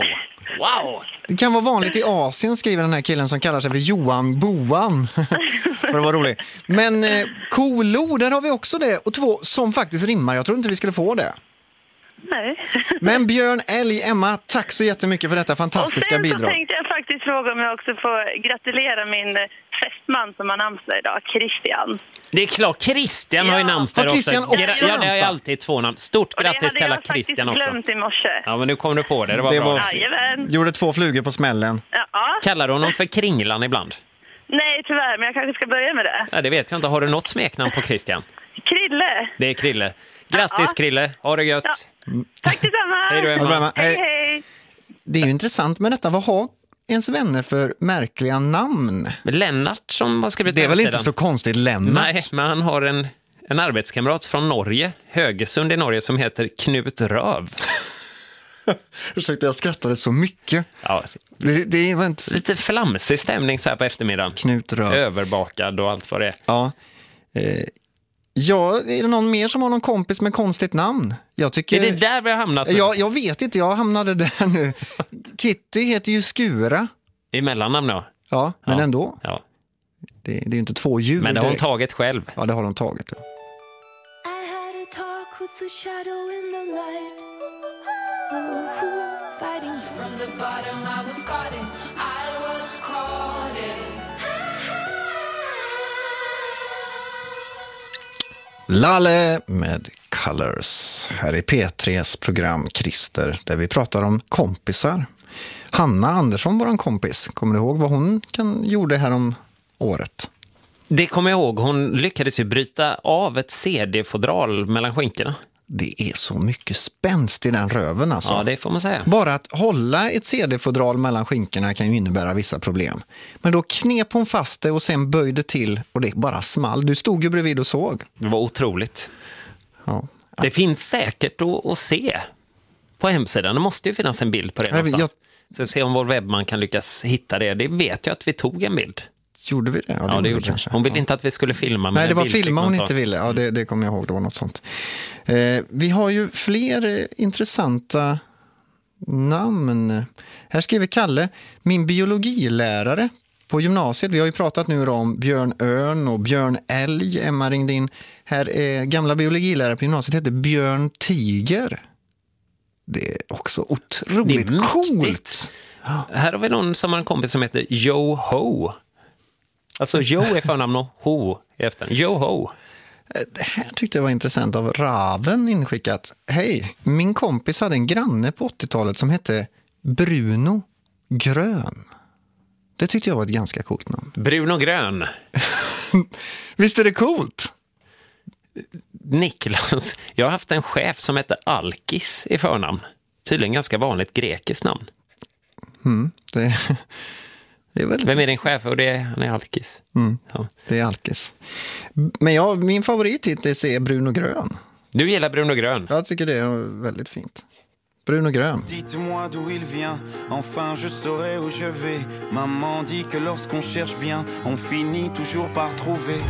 Wow! Det kan vara vanligt i Asien, skriver den här killen som kallar sig för Johan Boan. För att vara rolig. Men Kolo, där har vi också det. Och 2 som faktiskt rimmar. Jag tror inte vi skulle få det. Nej. Men Björn, Älg, Emma, tack så jättemycket för detta fantastiska bidrag. Och sen så tänkte jag faktiskt fråga om jag också får gratulera min fästman som har namnsdag idag, Christian. Det är klart, Christian har ju namnsdag också. Christian också Ja, det är alltid 2 namn. Stort grattis till alla Christian också. Det hade jag faktiskt glömt i morse. Ja, men nu kom du på det. Det var bra. Jajamän. Gjorde 2 flugor på smällen. Ja. Kallar du honom för Kringlan ibland? Nej, tyvärr, men jag kanske ska börja med det. Ja, det vet jag inte. Har du något smeknamn på Christian? Krille. Det är Krille. Grattis Krille, ha det gött. Ja. Tack detsamma. Hej då, Emma. Hej. Det är ju intressant med detta. Vad har ens vänner för märkliga namn? Lennart som har skrivit det är väl inte så konstigt, Lennart? Nej, men han har en arbetskamrat från Norge, Högesund i Norge, som heter Knut Röv. Ursäkta, jag skrattade så mycket. Ja, det var inte... Lite flamsig stämning så här på eftermiddagen. Knut Röv. Överbakad och allt vad det är. Ja. Ja, är det någon mer som har någon kompis med konstigt namn? Jag tycker... Är det där vi har hamnat nu? Ja, jag vet inte, jag hamnade där nu. Kitty heter ju Skura. I mellannamn då? Ja, men ändå. Ja. Det är ju inte 2 djur. Men det har hon direkt. tagit själv. Ja, det har de tagit. Ja. I had a talk with the shadow in the light. Fighting from the bottom, I was caught in. I was caught in. Lalle med Colors. Här är P3s program Christer, där vi pratar om kompisar. Hanna Andersson, våran kompis. Kommer du ihåg vad hon gjorde här om året? Det kommer jag ihåg. Hon lyckades ju bryta av ett CD-fodral mellan skinkorna. Det är så mycket spänst i den röven alltså. Ja, det får man säga. Bara att hålla ett CD-fodral mellan skinkorna kan ju innebära vissa problem. Men då knep hon fast det och sen böjde till och det bara small. Du stod ju bredvid och såg. Det var otroligt. Ja. Det finns säkert att se på hemsidan. Det måste ju finnas en bild på det någonstans. Så se om vår webbman kan lyckas hitta det. Det vet jag att vi tog en bild. Gjorde vi det? Ja, det gjorde kanske. Hon ville inte att vi skulle filma. Nej, det var filma hon inte ville. Ja, det kommer jag ihåg. Det var något sånt. Vi har ju fler intressanta namn. Här skriver Kalle, min biologilärare på gymnasiet. Vi har ju pratat nu om Björn Örn och Björn Älg. Emma ringde in. Här är gamla biologilärare på gymnasiet heter Björn Tiger. Det är också otroligt coolt. Här har vi någon som har en kompis som heter Joe Ho. Alltså Joe är förnamn och Ho är efternamn. Joe Ho. Det här tyckte jag var intressant av Raven inskickat. Hej, min kompis hade en granne på 80-talet som hette Bruno Grön. Det tyckte jag var ett ganska coolt namn. Bruno Grön. Visst är det coolt? Niklas, jag har haft en chef som heter Alkis i förnamn. Tydligen ganska vanligt grekiskt namn. Det är väldigt... Vem är din chef? Och han är Alkis. Ja. Det är Alkis. Men min favorit hittills är Bruno Grön. Du gillar Bruno Grön? Jag tycker det är väldigt fint. Bruno Grön. Dites-moi d'où il vient, enfin je saurai où je vais. Maman dit que lorsqu'on cherche bien, on finit toujours par trouver.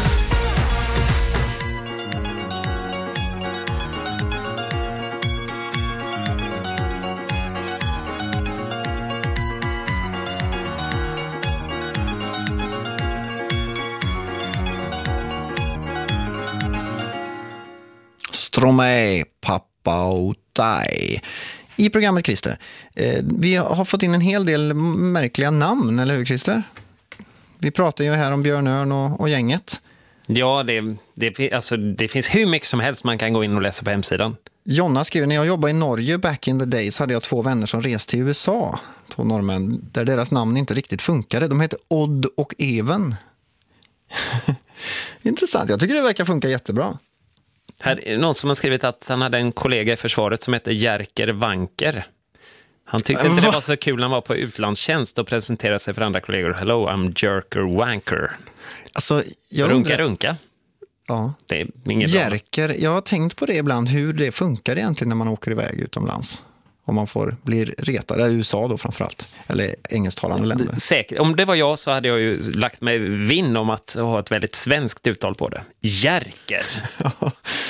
Stromae Papautai. I programmet Christer. Vi har fått in en hel del märkliga namn, eller hur Christer? Vi pratar ju här om Björn Örn och gänget. Ja, det finns hur mycket som helst man kan gå in och läsa på hemsidan. Jonna skriver, när jag jobbade i Norge back in the days hade jag 2 vänner som reste till USA. 2 norrmän, där deras namn inte riktigt funkade. De heter Odd och Even. Intressant, jag tycker det verkar funka jättebra. Här är någon som har skrivit att han hade en kollega i försvaret som heter Jerker Vanker. Han tyckte inte det var så kul när han var på utlandstjänst och presenterade sig för andra kollegor. Hello, I'm Jerker Wanker. Alltså, runka. Ja. Det är inget Jerker, jag har tänkt på det ibland, hur det funkar egentligen när man åker iväg utomlands. Om man blir retad, i USA då framförallt, eller engelsktalande länder. Säkert, om det var jag så hade jag ju lagt mig vinn om att ha ett väldigt svenskt uttal på det. Jerker.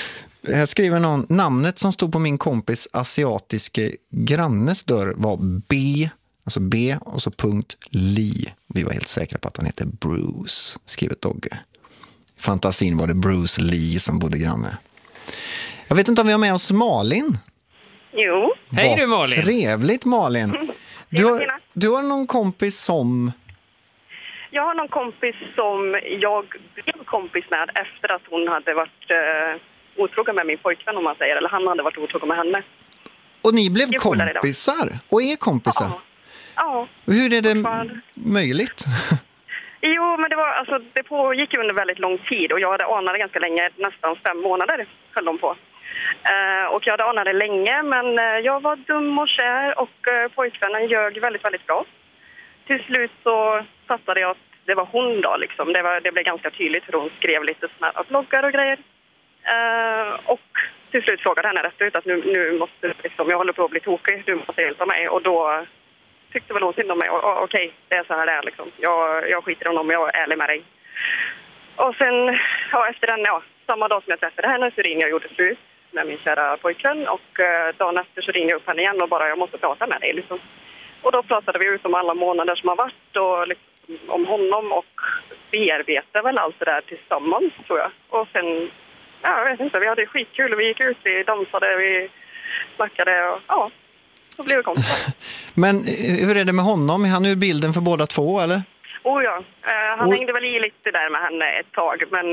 Här skriver någon, namnet som stod på min kompis asiatiske grannes dörr var B, alltså B och så punkt Lee. Vi var helt säkra på att han heter Bruce, skriver Dogge. Fantasin var det Bruce Lee som bodde granne. Jag vet inte om vi har med oss Malin. Jo. Hej du Malin. Trevligt Malin. Du har någon kompis som... Jag har någon kompis som jag blev kompis med efter att hon hade varit otrogen med min pojkvän, om man säger. Eller han hade varit otrogen med henne. Och ni blev kompisar? Och är kompisar? Ja. Hur är det möjligt? Jo, men det pågick ju under väldigt lång tid. Och jag hade anat det ganska länge, nästan 5 månader höll de på. Och jag hade anat det länge, men jag var dum och kär och pojkvännen ljög väldigt, väldigt bra. Till slut så fattade jag att det var hon då liksom. Det blev ganska tydligt för hon skrev lite såna här bloggar och grejer. Och till slut frågade henne rätt ut att nu måste liksom, jag håller på att bli tokig, du måste hjälpa mig. Och då tyckte väl hon synd om mig. Okej, det är så här det är liksom. Jag skiter i honom, jag är ärlig med dig. Och sen, efter den, samma dag som jag träffade henne så ringde jag och gjorde slut med min kära pojkvän. Och dagen efter så ringde jag upp henne igen och bara, jag måste prata med dig liksom. Och då pratade vi ut om alla månader som har varit och liksom om honom och bearbetade väl allt det där tillsammans, tror jag. Och sen, jag vet inte, vi hade skitkul. Vi gick ut, vi dansade, vi snackade och så blev vi kompisar. Men hur är det med honom? Är han ur bilden för båda två, eller? Han hängde väl i lite där med henne ett tag. Men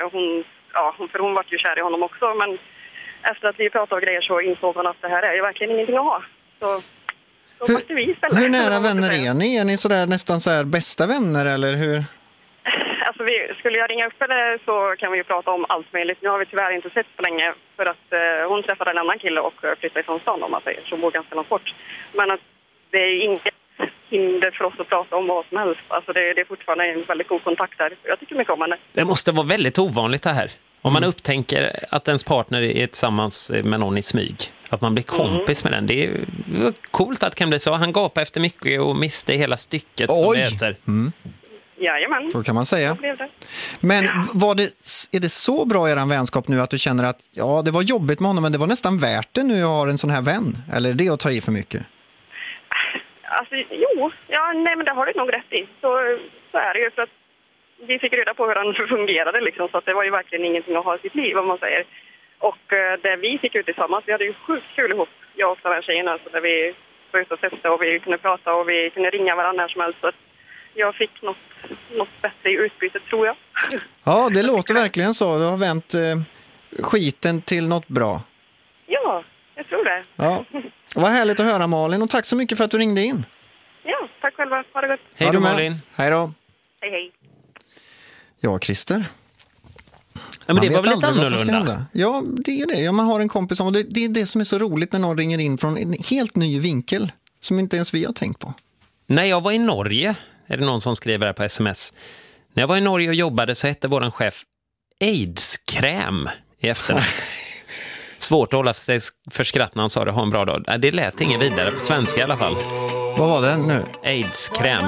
hon var ju kär i honom också. Men efter att vi pratade och grejer så insåg han att det här är ju verkligen ingenting att ha. Så måste vi istället. Hur nära vänner är ni? Är ni sådär, nästan så här bästa vänner, eller hur? Alltså, skulle jag ringa upp eller så kan vi ju prata om allt möjligt. Nu har vi tyvärr inte sett på länge för att hon träffade en annan kille och flyttade ifrån stan, om man säger. Så hon bor ganska långt bort. Men att det är inget hinder för oss att prata om vad som helst. Alltså det är fortfarande en väldigt god kontakt där. Jag tycker mycket om henne. Det måste vara väldigt ovanligt det här. Om man upptänker att ens partner är tillsammans med någon i smyg. Att man blir kompis med den. Det är coolt att det kan bli så. Han gapade efter mycket och miste hela stycket som det heter. Jajamän. Så kan man säga. Men är det så bra i er vänskap nu att du känner att det var jobbigt med honom, men det var nästan värt det nu att ha en sån här vän? Eller är det att ta i för mycket? Alltså, nej, men det har du nog rätt i. Så är det ju, för att vi fick reda på hur han fungerade liksom, så att det var ju verkligen ingenting att ha i sitt liv, om man säger. Och det vi fick ut tillsammans, vi hade ju sjukt kul ihop, jag och de här tjejerna, så där vi var ute och testade och vi kunde prata och vi kunde ringa varandra när som helst, så att jag fick något bättre i utbytet, tror jag. Ja, det låter verkligen så. Du har vänt skiten till något bra. Ja, jag tror det. Ja. Vad härligt att höra, Malin, och tack så mycket för att du ringde in. Ja, tack själva. Ha det gott. Hej då, Malin. Hej då. Hej. Ja, Christer. Ja, men det var väl lite annorlunda? Ja, det är det. Ja, man har en kompis som, det är det som är så roligt när någon ringer in från en helt ny vinkel som inte ens vi har tänkt på. När jag var i Norge, är det någon som skriver här på sms. När jag var i Norge och jobbade så hette våran chef AIDS-kräm i efternamn. Svårt att hålla sig för skratt när han sa det, ha en bra dag. Det lät ingen vidare på svenska i alla fall. Vad var det nu? AIDS-kräm.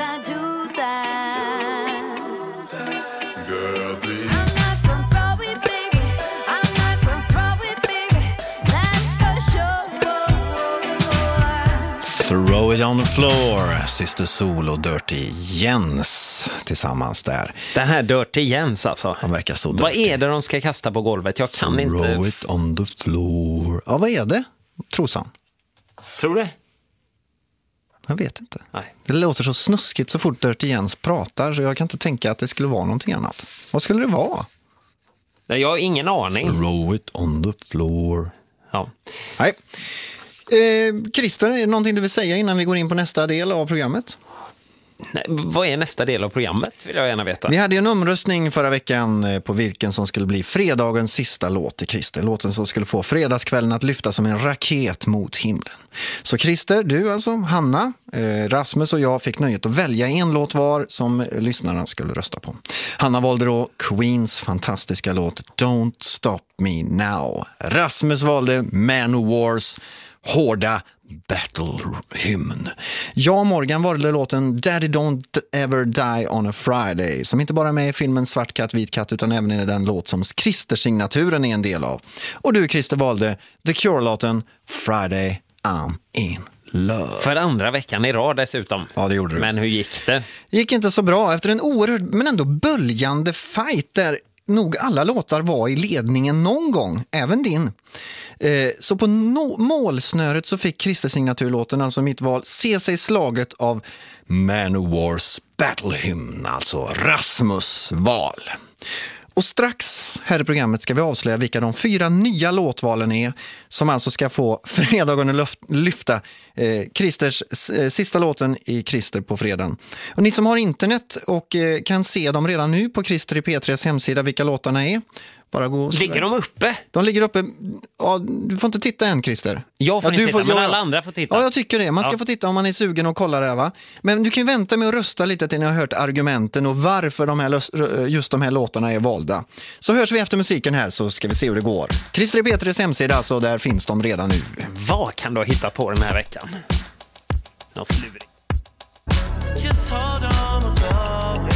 Throw it on the floor, Sister Sol och Dirty Jens tillsammans där. Det här Dirty Jens alltså. Han verkar så dirty. Vad är det de ska kasta på golvet? Jag kan inte. Throw it on the floor. Ja, vad är det? Trosan. Tror du? Jag vet inte. Nej. Det låter så snuskigt så fort Dirty Jens pratar, så jag kan inte tänka att det skulle vara någonting annat. Vad skulle det vara? Nej, jag har ingen aning. Throw it on the floor. Ja. Nej. Christer, är det någonting du vill säga innan vi går in på nästa del av programmet? Nej, vad är nästa del av programmet, vill jag gärna veta. Vi hade ju en omröstning förra veckan på vilken som skulle bli fredagens sista låt till Christer. Låten som skulle få fredagskvällen att lyfta som en raket mot himlen. Så Christer, du alltså, Hanna, Rasmus och jag fick nöjet att välja en låt var som lyssnarna skulle rösta på. Hanna valde då Queens fantastiska låt Don't Stop Me Now. Rasmus valde Man Who Wars hårda battle-hymn. Ja, Morgan valde låten Daddy Don't Ever Die on a Friday, som inte bara är med i filmen Svart katt, vit katt, utan även är den låt som Christer-signaturen är en del av. Och du, Christer, valde The Cure-låten Friday I'm in Love. För andra veckan i rad dessutom. Ja, det gjorde du. Men hur gick det? Gick inte så bra efter en oerhörd men ändå böljande fight där nog alla låtar var i ledningen någon gång, även din. Så på målsnöret så fick Christer-signaturlåten, alltså mitt val, se sig slaget av Manowars Battle-hymn, alltså Rasmus val. Och strax här i programmet ska vi avslöja vilka de 4 nya låtvalen är som alltså ska få fredagen att lyfta Christers sista låten i Christer på fredagen. Och ni som har internet och kan se dem redan nu på Christer i P3s hemsida vilka låtarna är. Bara gå ligger de uppe? De ligger uppe. Ja, du får inte titta än, Christer. Jag får inte titta, men alla andra får titta. Ja, jag tycker det. Man ska få titta om man är sugen och kolla det, va? Men du kan ju vänta med att rösta lite till ni har hört argumenten och varför just de här låtarna är valda. Så hörs vi efter musiken här så ska vi se hur det går. Christer i P3s hemsida, alltså, där finns de redan nu. Vad kan du hitta på den här veckan? Något lurigt. Just hold on, we're going.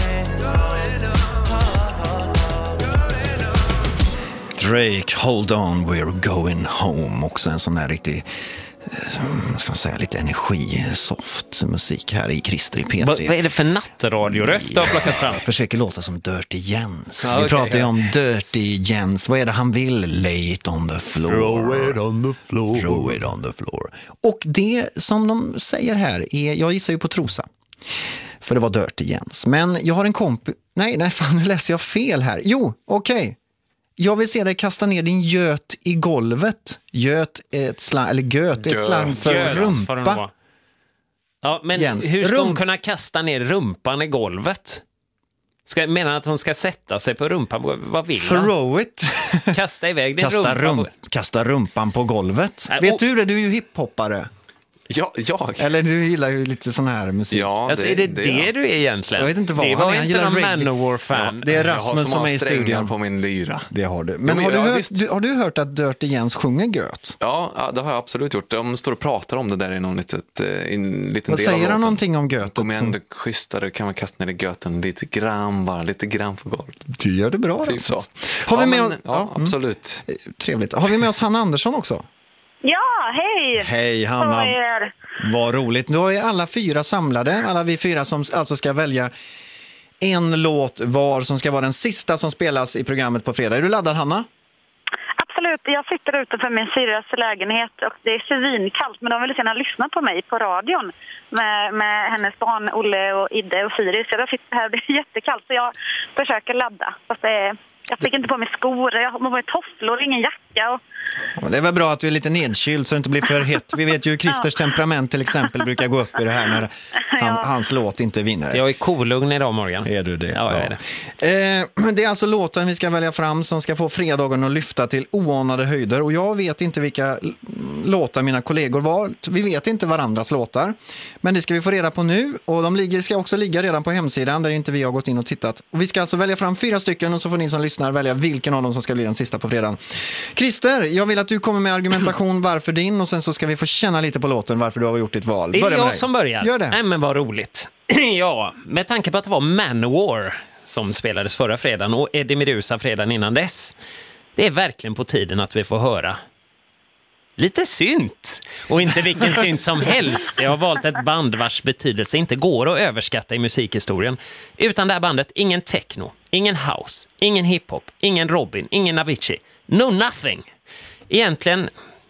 Drake, Hold On, We're Going Home. Också en sån där riktig, ska man säga, lite energi-soft musik här i Christer i P3. Vad är det för nattradioröst du har plockat fram? Jag försöker låta som Dirty Jens. Ja, vi pratar ju om Dirty Jens. Vad är det han vill? Lay it on the floor. Throw it on the floor. Throw it on the floor. Och det som de säger här är, jag gissar ju på Trosa. För det var Dirty Jens. Men jag har en kompis... Nej, fan, nu läser jag fel här. Jo, okej. Jag vill se dig kasta ner din göt i golvet. Göt är ett slang, eller göt är ett slang för rumpa. Ja, men Jens, hur ska hon kunna kasta ner rumpan i golvet? Menar att hon ska sätta sig på rumpan? Vad vill han? Throw it. Kasta iväg din rumpa. Kasta rumpan på golvet. Vet du det? Du är ju hiphoppare. Ja, jag. Eller du gillar ju lite sån här musik. Ja, alltså, är det du är egentligen? Jag vet inte vad. Det var inte någon Manowar-fan. Ja, det är Rasmus som är i studion. På min lyra. Det har du. Men har du hört att Dirty Jens sjunger göt? Ja, det har jag absolut gjort. De står och pratar om det där i någon liten del. Vad säger han någonting om götet? Kom igen, du schysstare, kan man kasta ner i göten lite grann på golvet. Du gör det bra. Typ så. Har vi med absolut. Trevligt. Har vi med oss Hanna Andersson också? Ja, hej! Hej Hanna, vad roligt. Nu är alla 4 samlade, alla vi 4 som alltså ska välja en låt var som ska vara den sista som spelas i programmet på fredag. Är du laddad, Hanna? Absolut, jag sitter ute för min syrras lägenhet och det är svinkallt, men de vill gärna lyssna på mig på radion med hennes barn Olle och Idde och Siri. Så jag sitter här, det är jättekallt, så jag försöker ladda. Fast jag fick inte på mig skor, jag har på mig tofflor, ingen jacka. Det är väl bra att du är lite nedkyld så det inte blir för hett. Vi vet ju hur Christers temperament till exempel brukar gå upp i det här när hans låt inte vinner. Jag är kolugn idag, Morgan. Är du det? Ja, jag är det. Det är alltså låten vi ska välja fram som ska få fredagen att lyfta till oanade höjder. Och jag vet inte vilka låtar mina kollegor valt. Vi vet inte varandras låtar. Men det ska vi få reda på nu. Och de ska också ligga redan på hemsidan där inte vi har gått in och tittat. Och vi ska alltså välja fram 4 stycken och så får ni som lyssnar välja vilken av dem som ska bli den sista på fredagen. Christer, jag vill att du kommer med argumentation varför din och sen så ska vi få känna lite på låten varför du har gjort ditt val. Det är jag som börjar. Gör det. Nej, men vad roligt. Ja, med tanke på att det var Manowar som spelades förra fredagen och Eddie Meduza fredagen innan dess. Det är verkligen på tiden att vi får höra lite synt. Och inte vilken synt som helst. Jag har valt ett band vars betydelse inte går att överskatta i musikhistorien. Utan det här bandet, ingen techno, ingen house, ingen hiphop, ingen Robin, ingen Avicii. No nothing. Egentligen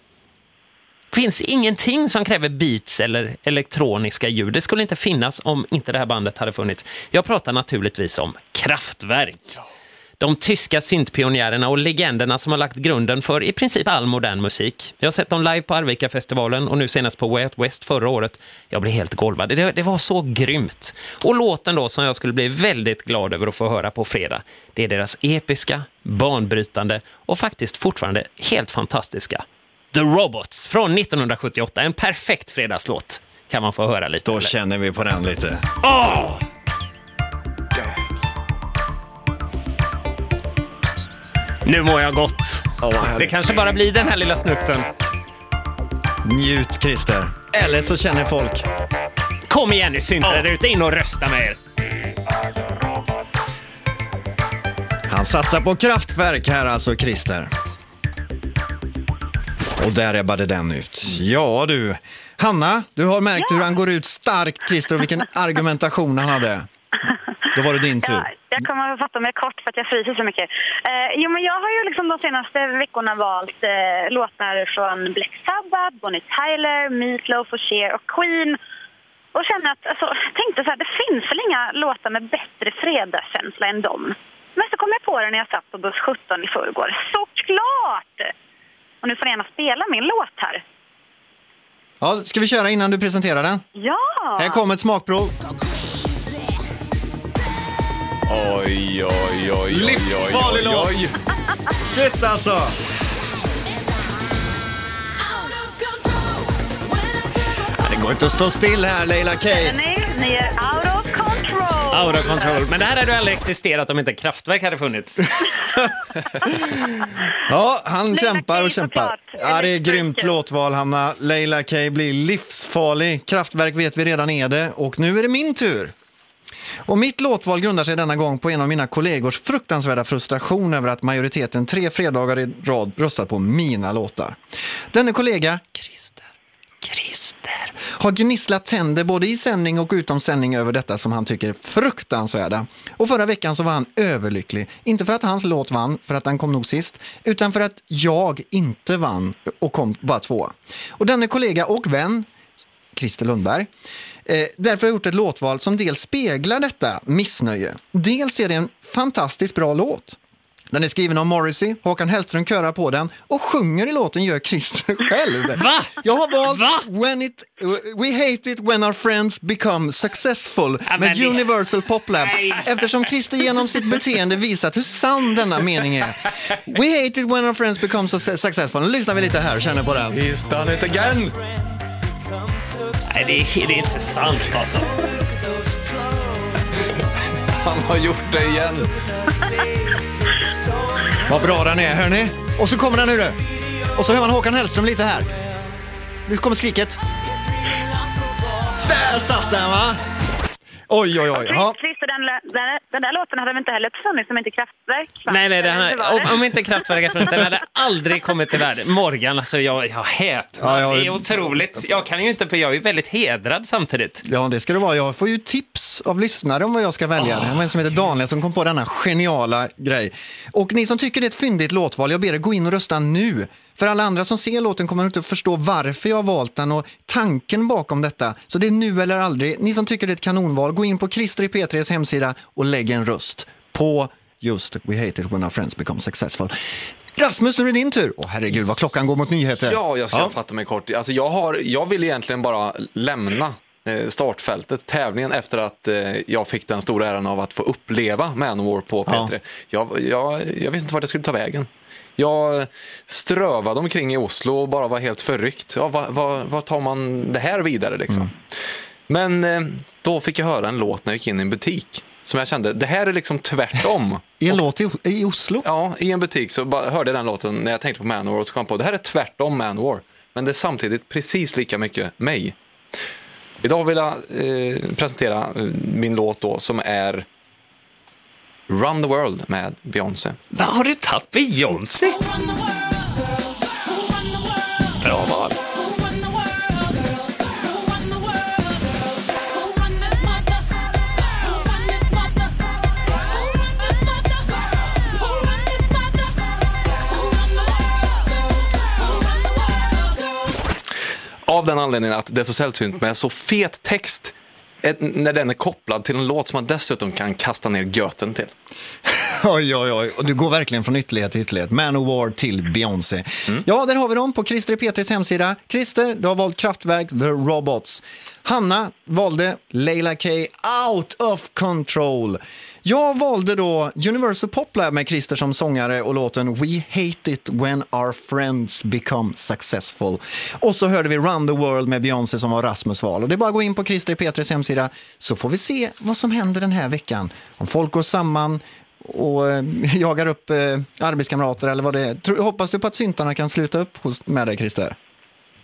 finns ingenting som kräver beats eller elektroniska ljud. Det skulle inte finnas om inte det här bandet hade funnits. Jag pratar naturligtvis om Kraftwerk. De tyska syntpionjärerna och legenderna som har lagt grunden för i princip all modern musik. Jag har sett dem live på Arvika-festivalen och nu senast på Way Out West förra året. Jag blev helt golvad. Det var så grymt. Och låten då som jag skulle bli väldigt glad över att få höra på fredag, det är deras episka, banbrytande och faktiskt fortfarande helt fantastiska The Robots från 1978. En perfekt fredagslåt kan man få höra lite. Då känner vi på den lite. Nu mår jag gott. Det kanske bara blir den här lilla snutten. Njut, Christer. Eller så känner folk. Kom igen nu, syntare där ute, in och rösta med er. Han satsar på kraftverk här alltså, Christer. Och där ebbade den ut. Ja du. Hanna, du har märkt hur han går ut starkt, Christer, och vilken argumentation han hade. Då var det din tur. Ja, jag kommer att fatta mig kort för att jag fryser så mycket. Men jag har ju liksom de senaste veckorna valt låtar från Black Sabbath, Bonnie Tyler, Meat Loaf och Cher och Queen. Och känner att, tänkte så här, det finns väl inga låtar med bättre fredagskänsla än dem. Men så kom jag på det när jag satt på buss 17 i förrgår. Såklart! Och nu får ni gärna spela min låt här. Ja, ska vi köra innan du presenterar den? Ja! Här kommer ett smakprov. Oj, oj, oj, oj, livsfarlig låt. Shit alltså. Det går inte att stå still här, Leila K. Ni är out of control. Out of control. Men det här hade ju aldrig existerat om inte Kraftwerk hade funnits. Ja, han kämpar och kämpar. Ja, det är grymt låtval, Hanna. Leila K blir livsfarlig. Kraftwerk vet vi redan är det. Och nu är det min tur. Och mitt låtval grundar sig denna gång på en av mina kollegors fruktansvärda frustration över att majoriteten 3 fredagar i rad röstat på mina låtar. Denne kollega, Christer, har gnisslat tänder både i sändning och utom sändning över detta som han tycker är fruktansvärda. Och förra veckan så var han överlycklig. Inte för att hans låt vann, för att han kom nog sist, utan för att jag inte vann och kom bara 2. Och denne kollega och vän, Christer Lundberg, därför har jag gjort ett låtval som dels speglar detta missnöje. Dels är det en fantastiskt bra låt. Den är skriven av Morrissey, Håkan Hellström körar på den och sjunger i låten gör Christer själv. Va? Jag har valt We Hate It When Our Friends Become Successful med Universal Pop Lab. Eftersom Christer genom sitt beteende visat hur sann denna mening är. We Hate It When Our Friends Become Successful. Nu lyssnar vi lite här och känner på den. He's done it again! Nej, det är inte sant alltså. Han har gjort det igen. Vad bra den är, hörni. Och så kommer den nu då. Och så hör man Håkan Hellström lite här. Nu kommer skriket. Där satt den, va? Oj. Ja. Christer, den där låten hade vi inte heller funnits som inte Kraftwerk. Nej, om inte Kraftwerk funnits, den hade aldrig kommit till världen. Morgan, alltså jag häpnar. Det är otroligt. Jag kan ju inte, för jag är väldigt hedrad samtidigt. Ja, det ska det vara. Jag får ju tips av lyssnare om vad jag ska välja. Det är en som heter Daniel som kom på denna geniala grej. Och ni som tycker det är ett fyndigt låtval, jag ber er gå in och rösta nu. För alla andra som ser låten kommer inte att förstå varför jag har valt den och tanken bakom detta. Så det är nu eller aldrig. Ni som tycker det är ett kanonval, gå in på Christer i P3s hemsida och lägg en röst på just We Hate It When Our Friends Become Successful. Rasmus, nu är det din tur. Herregud, vad klockan går mot nyheter. Ja, jag ska fatta mig kort. Alltså jag vill egentligen bara lämna startfältet, tävlingen, efter att jag fick den stora äran av att få uppleva Manowar på P3. Jag visste inte vart jag skulle ta vägen. Jag strövade omkring i Oslo och bara var helt förryckt. Ja, vad tar man det här vidare liksom? Men då fick jag höra en låt när jag gick in i en butik som jag kände, det här är liksom tvärtom. I en låt i Oslo? Ja, i en butik så hörde jag den låten när jag tänkte på Manowar och så kom på, det här är tvärtom Manowar. Men det är samtidigt precis lika mycket mig. Idag vill jag presentera min låt då som är Run the World med Beyoncé. Vad har du tagit Beyoncé? Bra val. Av den anledningen att det är så sällsynt med så fet text när den är kopplad till en låt som man dessutom kan kasta ner göten till. Oj. Och du går verkligen från ytterlighet till ytterlighet. Manowar till Beyoncé. Ja, där har vi dem på Christer Petris hemsida. Christer, du har valt Kraftwerk, The Robots. Hanna valde Leila K, Out of Control. Jag valde då Universal Pop Lab med Christer som sångare och låten We Hate It When Our Friends Become Successful. Och så hörde vi Run the World med Beyoncé som var Rasmus val. Och det är bara att gå in på Christer Petris hemsida så får vi se vad som händer den här veckan. Om folk går samman och jagar upp arbetskamrater eller vad det är. Hoppas du på att syntarna kan sluta upp med dig, Christer?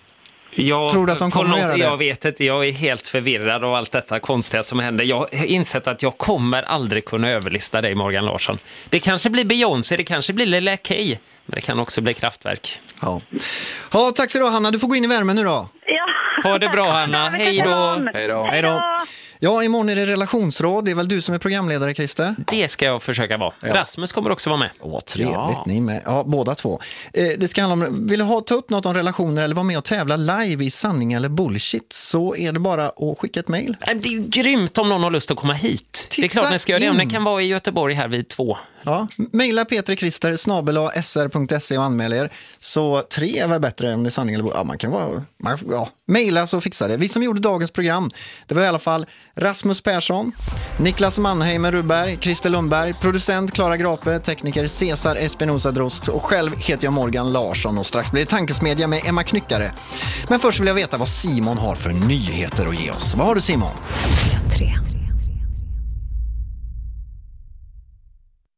Tror du att de kommer att göra det? Jag vet inte, jag är helt förvirrad av allt detta konstiga som händer. Jag har insett att jag kommer aldrig kunna överlista dig, Morgan Larsson. Det kanske blir Beyoncé, det kanske blir Lilla Kay, men det kan också bli Kraftwerk. Ja, tack så du, Hanna. Du får gå in i värmen nu då. Ja. Ha det bra, Hanna. Hej då. Hej då. Ja, imorgon är det relationsråd. Det är väl du som är programledare, Christer? Det ska jag försöka vara. Ja. Rasmus kommer också vara med. Trevligt, ni med. Ja, båda två. Det ska handla om, vill du ta upp något om relationer eller vara med och tävla live i sanning eller bullshit, så är det bara att skicka ett mejl. Det är grymt om någon har lust att komma hit. Det är klart ni ska göra det, om ni kan vara i Göteborg här vid 2. Ja, mejla petrikrister@sr.se och anmäl er. Så 3 är väl bättre om det är sanning eller bullshit. Ja, man kan vara... Mejla så fixar det. Vi som gjorde dagens program, det var i alla fall Rasmus Persson, Niklas Mannheimer Rubberg, Christer Lundberg, producent Klara Grape, tekniker Cesar Espinosa Drost och själv heter jag Morgan Larsson och strax blir det tankesmedja med Emma Knyckare. Men först vill jag veta vad Simon har för nyheter att ge oss. Vad har du, Simon? P3.